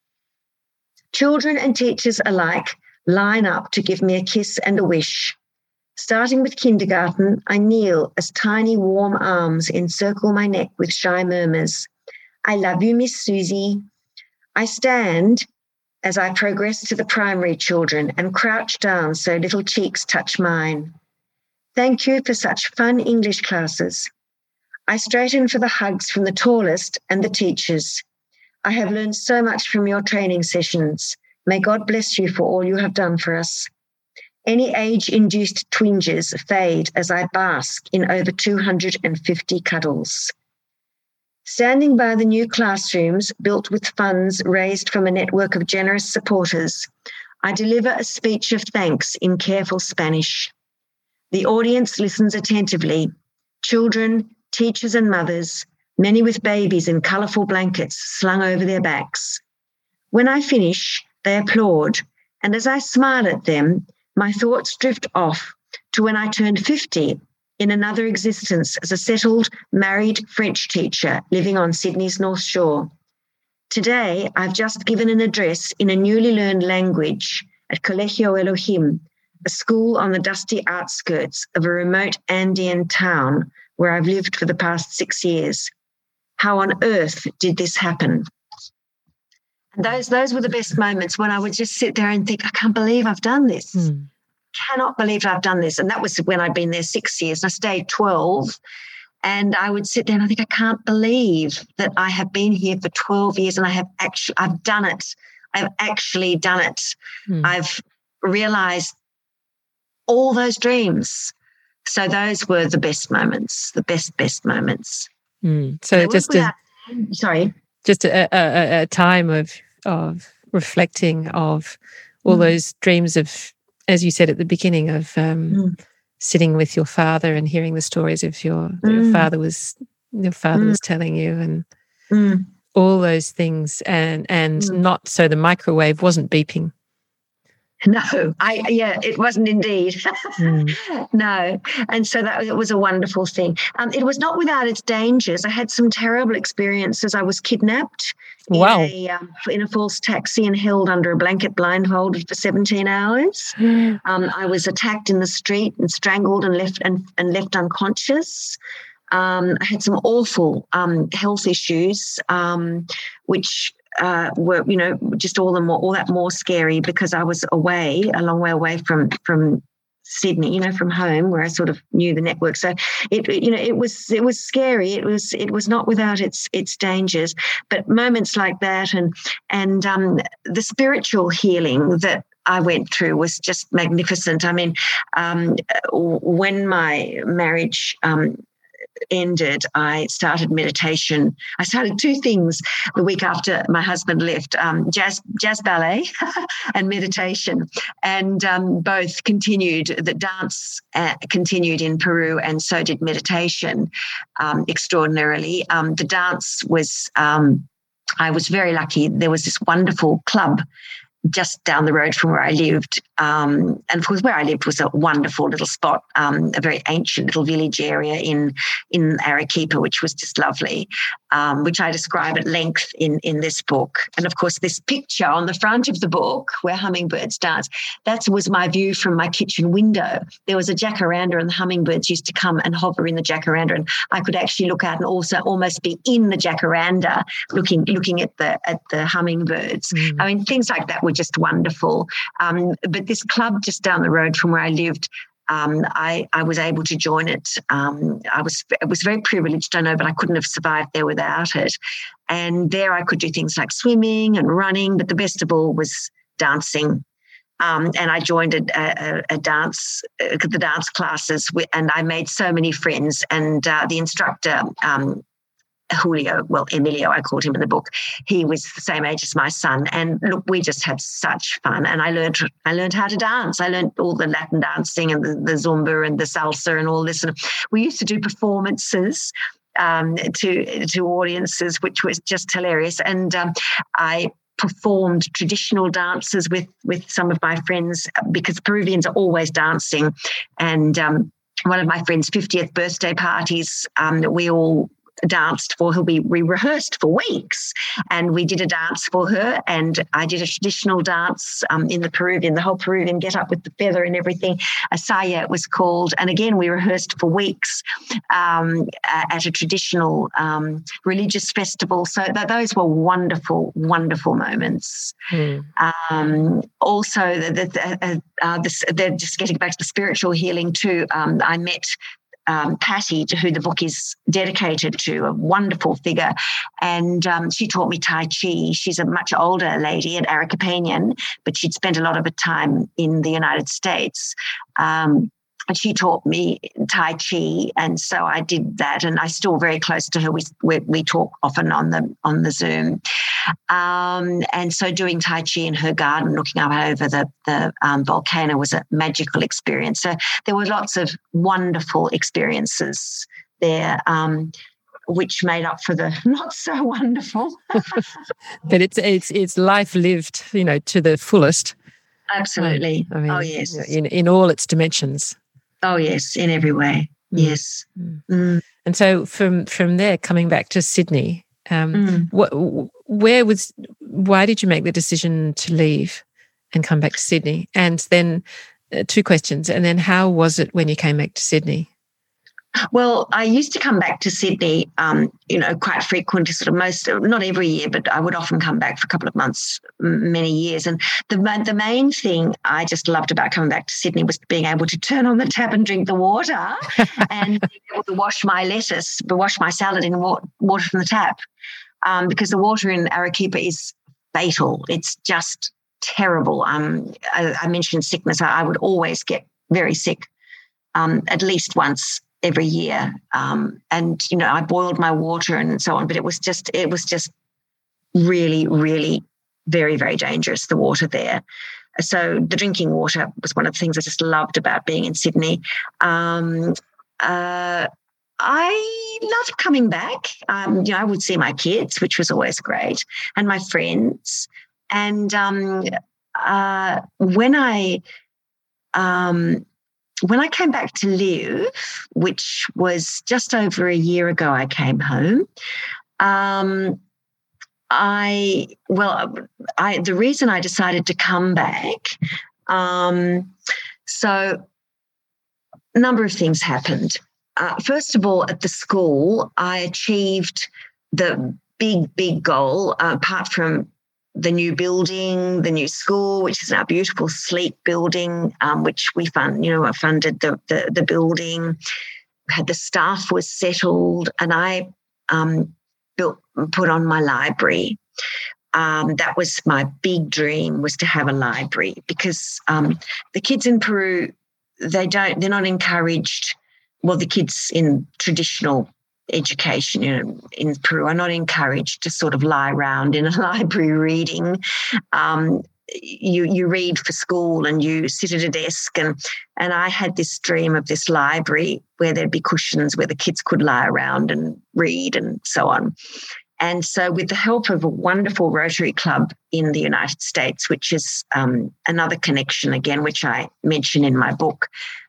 Children and teachers alike line up to give me a kiss and a wish. Starting with kindergarten, I kneel as tiny warm arms encircle my neck with shy murmurs. I love you, Miss Susie. I stand as I progress to the primary children and crouch down so little cheeks touch mine. Thank you for such fun English classes. I straighten for the hugs from the tallest and the teachers. I have learned so much from your training sessions. May God bless you for all you have done for us. Any age-induced twinges fade as I bask in over 250 cuddles. Standing by the new classrooms built with funds raised from a network of generous supporters, I deliver a speech of thanks in careful Spanish. The audience listens attentively. Children, teachers and mothers, many with babies in colourful blankets slung over their backs. When I finish, they applaud, and as I smile at them, my thoughts drift off to when I turned 50 in another existence as a settled, married French teacher living on Sydney's North Shore. Today, I've just given an address in a newly learned language at Colegio Elohim, a school on the dusty outskirts of a remote Andean town where I've lived for the past 6 years. How on earth did this happen? Those were the best moments when I would just sit there and think, I can't believe I've done this. Cannot believe I've done this. And that was when I'd been there 6 years and I stayed 12. And I would sit there and I think, I can't believe that I have been here for 12 years and I've done it. I've actually done it. I've realized all those dreams. So those were the best moments, the best moments. So just a time of reflecting of all those dreams of, as you said at the beginning, of sitting with your father and hearing the stories of your father was telling you, and all those things, and not so the microwave wasn't beeping. No, it wasn't indeed. No. And so it was a wonderful thing. It was not without its dangers. I had some terrible experiences. I was kidnapped in a false taxi and held under a blanket blindfolded for 17 hours. I was attacked in the street and strangled and left unconscious. I had some awful health issues, which were, just all that more scary because I was a long way away from Sydney, from home where I sort of knew the network. So it was scary. It was not without its dangers, but moments like that and the spiritual healing that I went through was just magnificent. I mean, when my marriage ended, I started meditation. I started two things the week after my husband left, jazz ballet and meditation, and both continued. The dance continued in Peru, and so did meditation extraordinarily. The dance was, I was very lucky. There was this wonderful club just down the road from where I lived. And of course, where I lived was a wonderful little spot, a very ancient little village area in Arequipa, which was just lovely, which I describe at length in this book. And of course, this picture on the front of the book where hummingbirds dance, that was my view from my kitchen window. There was a jacaranda and the hummingbirds used to come and hover in the jacaranda, and I could actually look out and also almost be in the jacaranda looking at the hummingbirds. I mean, things like that were just wonderful. But this club just down the road from where I lived, I was able to join it. I was very privileged, I know, but I couldn't have survived there without it. And there I could do things like swimming and running, but the best of all was dancing. And I joined the dance classes, and I made so many friends. And the instructor, Emilio, I called him in the book. He was the same age as my son, and look, we just had such fun. And I learned how to dance. I learned all the Latin dancing and the zumba and the salsa and all this. And we used to do performances to audiences, which was just hilarious. And I performed traditional dances with some of my friends because Peruvians are always dancing. And one of my friend's 50th birthday parties, we all danced for her. We rehearsed for weeks, and we did a dance for her, and I did a traditional dance in the whole Peruvian get up with the feather and everything. Asaya it was called, and again we rehearsed for weeks at a traditional religious festival. So those were wonderful, wonderful moments. Also, just getting back to the spiritual healing too, I met Patty, who the book is dedicated to, a wonderful figure. And she taught me Tai Chi. She's a much older lady, an Arequipeñan, but she'd spent a lot of her time in the United States. And she taught me Tai Chi, and so I did that. And I'm still very close to her. We talk often on the Zoom, and so doing Tai Chi in her garden, looking up over the volcano, was a magical experience. So there were lots of wonderful experiences there, which made up for the not so wonderful. But it's life lived, to the fullest. Absolutely. I mean, oh yes, in all its dimensions. Oh yes, in every way. Yes. And so from there, coming back to Sydney, why did you make the decision to leave and come back to Sydney? And then two questions. And then how was it when you came back to Sydney? Well, I used to come back to Sydney, quite frequently, not every year, but I would often come back for a couple of months, many years. And the main thing I just loved about coming back to Sydney was being able to turn on the tap and drink the water and being able to wash my salad in water from the tap, because the water in Arequipa is fatal. It's just terrible. I mentioned sickness. I would always get very sick at least once every year. I boiled my water and so on, but it was just really, really very, very dangerous, the water there. So the drinking water was one of the things I just loved about being in Sydney. I loved coming back. I would see my kids, which was always great, and my friends. And when I came back to live, which was just over a year ago, I came home. The reason I decided to come back, so a number of things happened. First of all, at the school, I achieved the big goal, apart from the new building, the new school, which is our beautiful, sleek building, which we funded the building. Had the staff was settled, and I put on my library. That was my big dream, was to have a library, because the kids in Peru, they're not encouraged. Well, the kids in traditional education, in Peru are not encouraged to sort of lie around in a library reading. You read for school and you sit at a desk, and I had this dream of this library where there'd be cushions where the kids could lie around and read and so on. And so with the help of a wonderful Rotary Club in the United States, which is another connection again, which I mention in my book,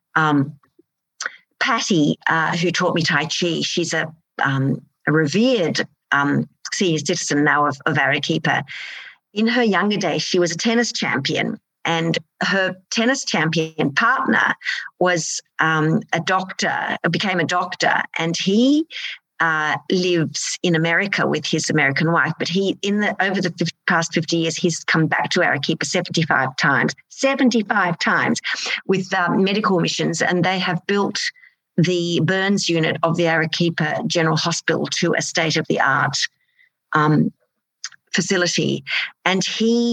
Patty, who taught me Tai Chi, she's a revered senior citizen now of Arequipa. In her younger days, she was a tennis champion, and her tennis champion partner was became a doctor, and he lives in America with his American wife. But over the past 50 years, he's come back to Arequipa 75 times with medical missions, and they have built the burns unit of the Arequipa General Hospital to a state-of-the-art facility. And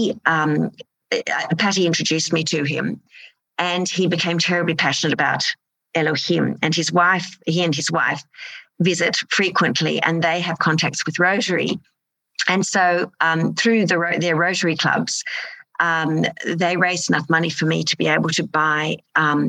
Patty introduced me to him, and he became terribly passionate about Elohim. And he and his wife visit frequently, and they have contacts with Rotary. And so through their Rotary clubs, they raised enough money for me to be able to buy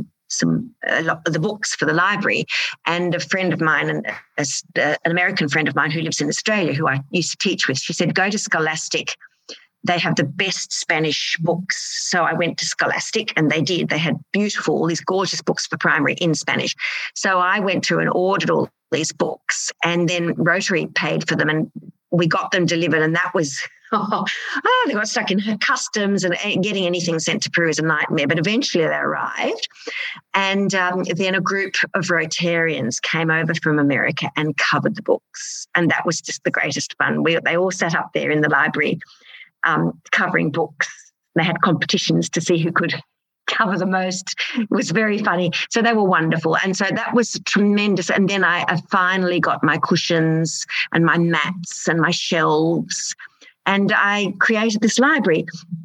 a lot of the books for the library. And a friend of mine, an American friend of mine who lives in Australia, who I used to teach with, she said, go to Scholastic. They have the best Spanish books. So I went to Scholastic, and they did. They had all these gorgeous books for primary in Spanish. So I went to and ordered all these books, and then Rotary paid for them, and we got them delivered, and that was, they got stuck in customs, and getting anything sent to Peru is a nightmare. But eventually they arrived, and then a group of Rotarians came over from America and covered the books, and that was just the greatest fun. They all sat up there in the library covering books. They had competitions to see who could cover the most. It was very funny. So they were wonderful. And so that was tremendous. And then I finally got my cushions and my mats and my shelves, and I created this library,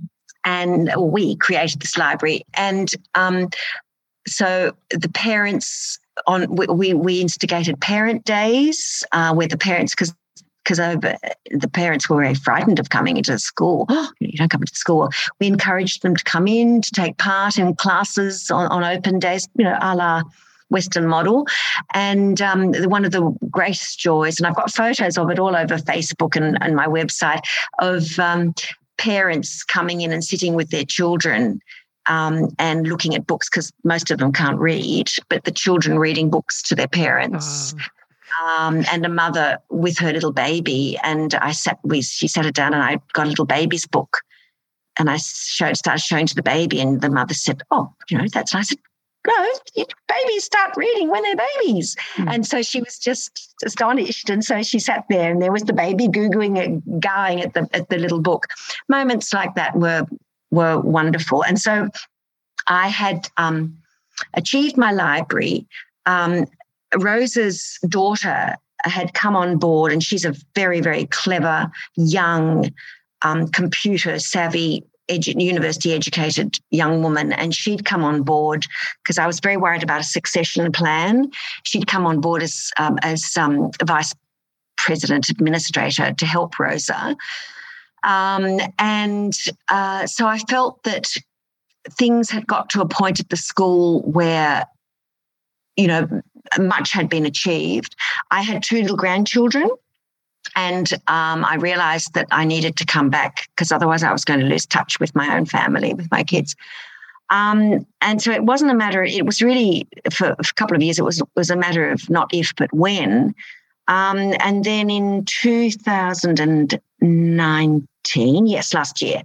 we created this library. And so the parents, we instigated parent days where the parents, because the parents were very frightened of coming into school. Oh, you don't come into school. We encouraged them to come in, to take part in classes on open days, a la Western model. And one of the greatest joys, and I've got photos of it all over Facebook and my website, of parents coming in and sitting with their children and looking at books, because most of them can't read, but the children reading books to their parents. Oh. And a mother with her little baby, and she sat it down, and I got a little baby's book, and I started showing to the baby, and the mother said, "Oh, that's nice." I said, no, babies start reading when they're babies. And so she was just astonished. And so she sat there, and there was the baby guying at the little book. Moments like that were wonderful. And so I had achieved my library. Rosa's daughter had come on board, and she's a very, very clever, young, computer-savvy, university-educated young woman, and she'd come on board because I was very worried about a succession plan. She'd come on board as vice president administrator to help Rosa. So I felt that things had got to a point at the school where, much had been achieved. I had 2 little grandchildren, and I realised that I needed to come back because otherwise I was going to lose touch with my own family, with my kids. And so it wasn't a matter, it was really, for a couple of years, it was a matter of not if, but when. And then in 2019, last year,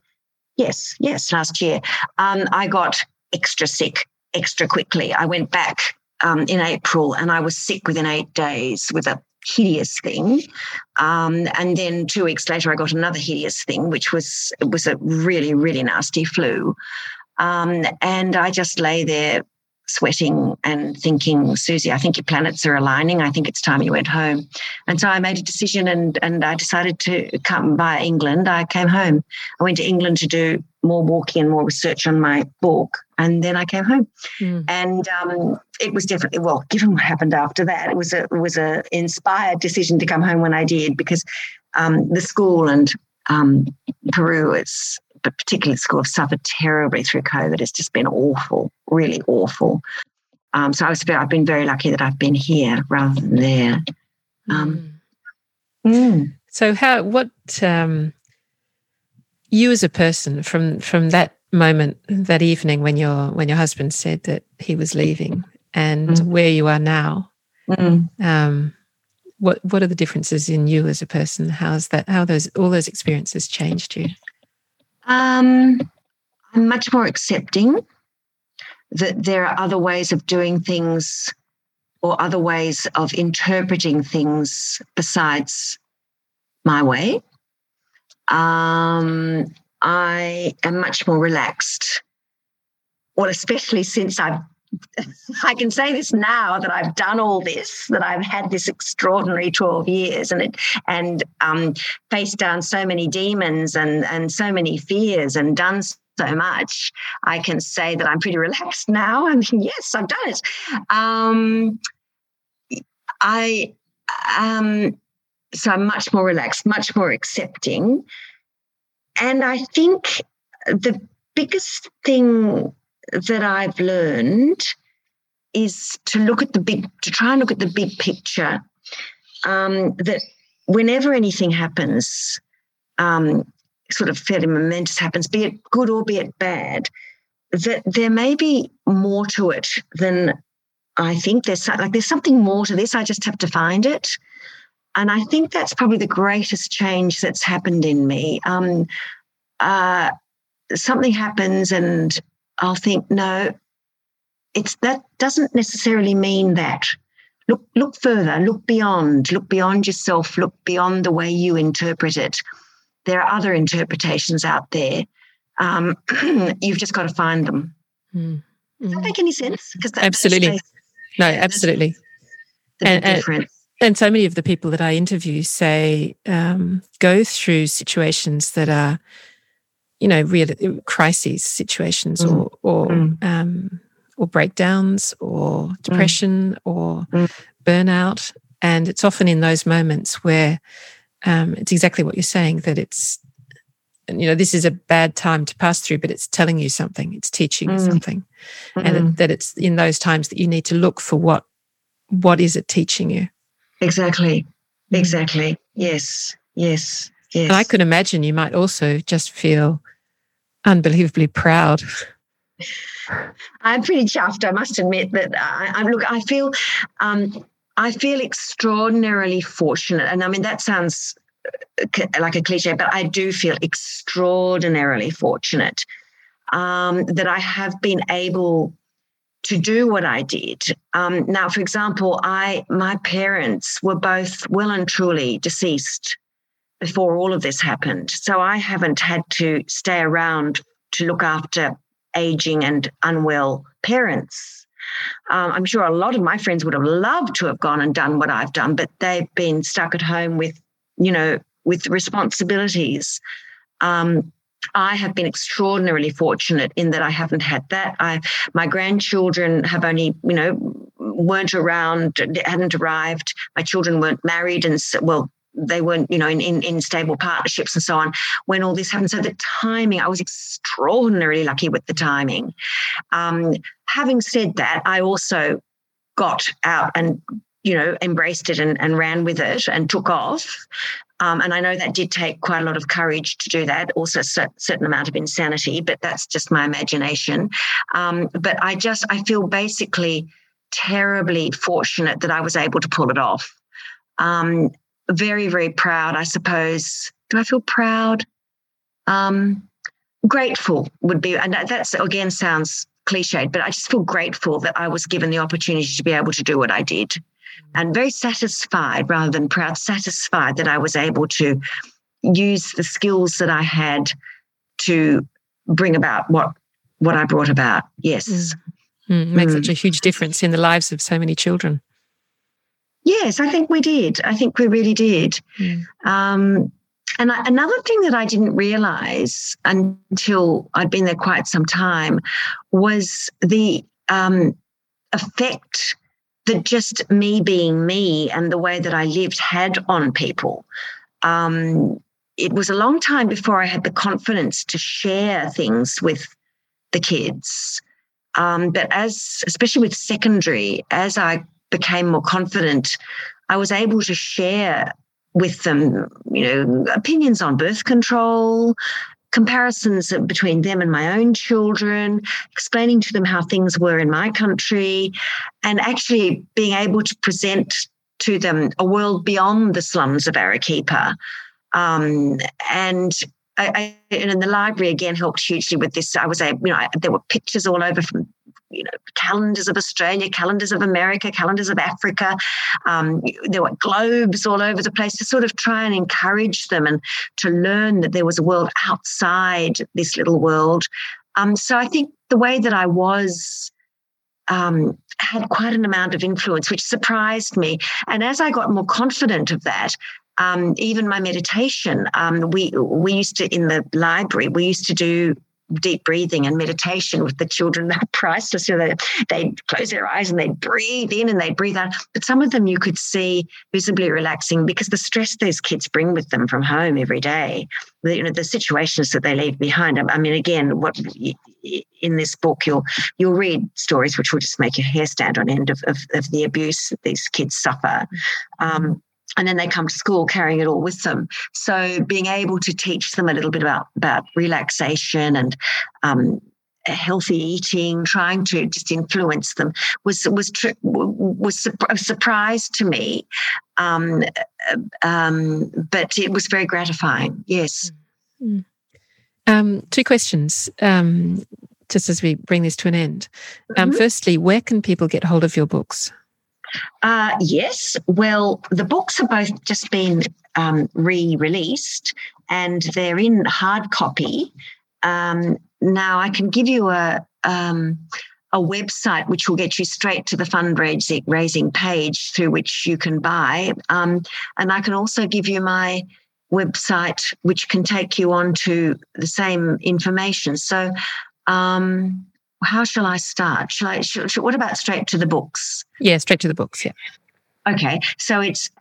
I got extra sick, extra quickly. I went back in April, and I was sick within 8 days with a hideous thing. And then 2 weeks later, I got another hideous thing, which was a really, really nasty flu. And I just lay there sweating and thinking, Susie, I think your planets are aligning. I think it's time you went home. And so I made a decision, and I decided to come via England. I came home. I went to England to do more walking and more research on my book, and then I came home. And it was definitely, well, given what happened after that, it was a inspired decision to come home when I did, because the school and Peru but particularly the school, have suffered terribly through COVID. It's just been awful, really awful. So I've been very lucky that I've been here rather than there. So what you as a person from that moment, that evening when your husband said that he was leaving, and where you are now, what are the differences in you as a person? How all those experiences changed you? I'm much more accepting that there are other ways of doing things or other ways of interpreting things besides my way. I am much more relaxed. Well, especially since I can say this now that I've done all this, that I've had this extraordinary 12 years and faced down so many demons and so many fears and done so much. I can say that I'm pretty relaxed now. I mean, yes, I've done it. So I'm much more relaxed, much more accepting. And I think the biggest thing that I've learned is to try and look at the big picture. That whenever anything happens, sort of fairly momentous happens, be it good or be it bad, that there may be more to it than I think. There's something more to this. I just have to find it. And I think that's probably the greatest change that's happened in me. Something happens and I'll think, no, that doesn't necessarily mean that. Look further, look beyond yourself, look beyond the way you interpret it. There are other interpretations out there. You've just got to find them. Does that make any sense? Absolutely. Absolutely. The difference. And so many of the people that I interview say go through situations that are, real crises situations or breakdowns or depression or burnout. And it's often in those moments where it's exactly what you're saying, that it's, this is a bad time to pass through, but it's telling you something, it's teaching you something. And that it's in those times that you need to look for what is it teaching you. Exactly. Yes. And I could imagine you might also just feel unbelievably proud. I'm pretty chuffed, I must admit that. I feel extraordinarily fortunate, and I mean that sounds like a cliche, but I do feel extraordinarily fortunate that I have been able to do what I did. Now, for example, my parents were both well and truly deceased before all of this happened. So I haven't had to stay around to look after aging and unwell parents. I'm sure a lot of my friends would have loved to have gone and done what I've done, but they've been stuck at home with responsibilities. I have been extraordinarily fortunate in that I haven't had that. My grandchildren have only, weren't around, hadn't arrived. My children weren't married, and they weren't, in stable partnerships and so on when all this happened. So the timing, I was extraordinarily lucky with the timing. Having said that, I also got out and, embraced it and ran with it and took off. And I know that did take quite a lot of courage to do that, also a certain amount of insanity, but that's just my imagination. But I feel basically terribly fortunate that I was able to pull it off. Very, very proud, I suppose. Do I feel proud? Grateful would be, and that's, again, sounds cliched, but I just feel grateful that I was given the opportunity to be able to do what I did. And very satisfied, rather than proud, satisfied that I was able to use the skills that I had to bring about what I brought about. Yes. Makes such a huge difference in the lives of so many children. Yes, I think we did. I think we really did. And another thing that I didn't realise until I'd been there quite some time was the effect that just me being me and the way that I lived had on people. It was a long time before I had the confidence to share things with the kids. But especially with secondary, as I became more confident, I was able to share with them, opinions on birth control, comparisons between them and my own children, explaining to them how things were in my country, and actually being able to present to them a world beyond the slums of Arequipa. And the library again helped hugely with this. I was able, there were pictures all over from, calendars of Australia, calendars of America, calendars of Africa. There were globes all over the place to sort of try and encourage them and to learn that there was a world outside this little world. So I think the way that I was had quite an amount of influence, which surprised me. And as I got more confident of that, even my meditation, we used to, in the library, we used to do deep breathing and meditation with the children. They're priceless. They'd close their eyes and they'd breathe in and they'd breathe out. But some of them you could see visibly relaxing because the stress those kids bring with them from home every day, the situations that they leave behind. I mean, again, in this book, you'll read stories which will just make your hair stand on end of the abuse that these kids suffer. And then they come to school carrying it all with them. So being able to teach them a little bit about relaxation and healthy eating, trying to just influence them was a surprise to me. But it was very gratifying. Yes. Two questions, just as we bring this to an end. Firstly, where can people get hold of your books? Yes. Well, the books have both just been re-released and they're in hard copy. Now I can give you a website which will get you straight to the fundraising page through which you can buy. And I can also give you my website which can take you on to the same information. So how shall I start? What about straight to the books? Yeah, straight to the books, yeah. Okay, so it's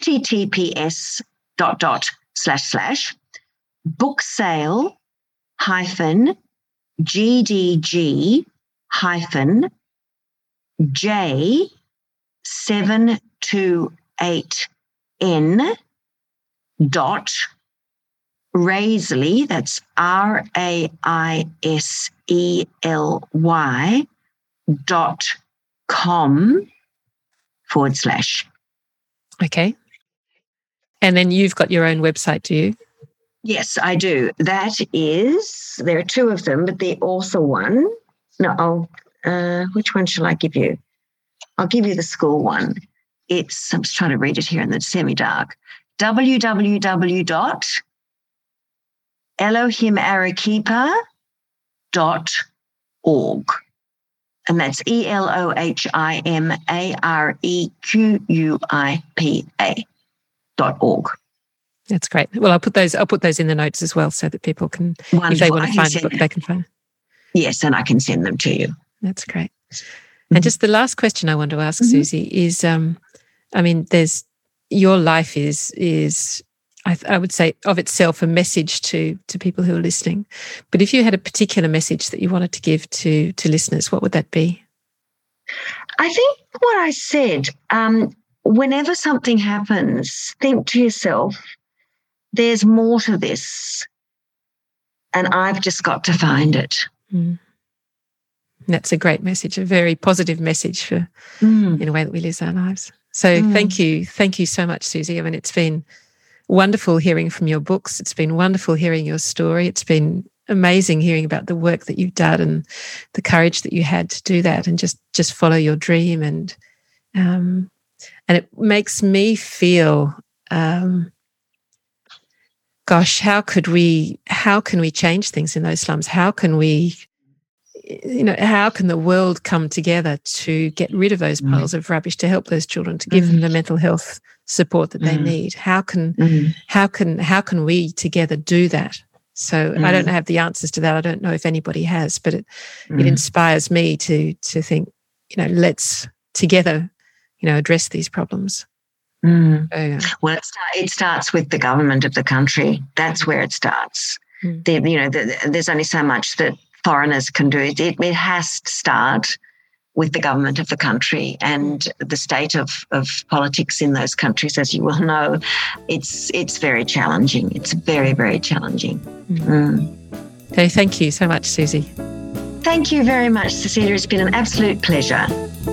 https://booksale-gdg-j728n Raisely, that's RAISELY.com/. Okay. And then you've got your own website, do you? Yes, I do. That is, there are two of them, but the author one, Which one shall I give you? I'll give you the school one. I'm just trying to read it here in the semi-dark. www.elohimarequipa.org. And that's ELOHIMAREQUIPA.org. That's great. Well, I'll put those in the notes as well so that people can, wonderful. If they want to find the book, they can find it. Yes, and I can send them to you. That's great. Mm-hmm. And just the last question I want to ask, Susie, is, your life is I would say of itself a message to people who are listening. But if you had a particular message that you wanted to give to listeners, what would that be? I think what I said, whenever something happens, think to yourself, there's more to this, and I've just got to find it. Mm. That's a great message, a very positive message for in a way that we live our lives. So thank you so much, Susie. I mean, it's been wonderful hearing from your books. It's been wonderful hearing your story. It's been amazing hearing about the work that you've done and the courage that you had to do that and just follow your dream. And it makes me feel, gosh, how can we change things in those slums? How can the world come together to get rid of those piles of rubbish, to help those children, to give them the mental health support that they need? How can we together do that? So I don't have the answers to that. I don't know if anybody has, but it inspires me to think, let's together, address these problems. Well, it starts with the government of the country. That's where it starts. There's only so much that foreigners can do. It has to start with the government of the country and the state of politics in those countries. As you well know, it's very challenging. It's very, very challenging. Okay, thank you so much, Susie. Thank you very much, Cecilia. It's been an absolute pleasure.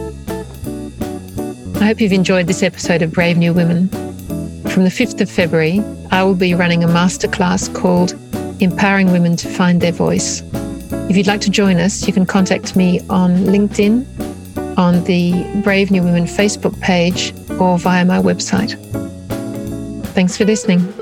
I hope you've enjoyed this episode of Brave New Women. From the 5th of February, I will be running a masterclass called Empowering Women to Find Their Voice. If you'd like to join us, you can contact me on LinkedIn, on the Brave New Women Facebook page, or via my website. Thanks for listening.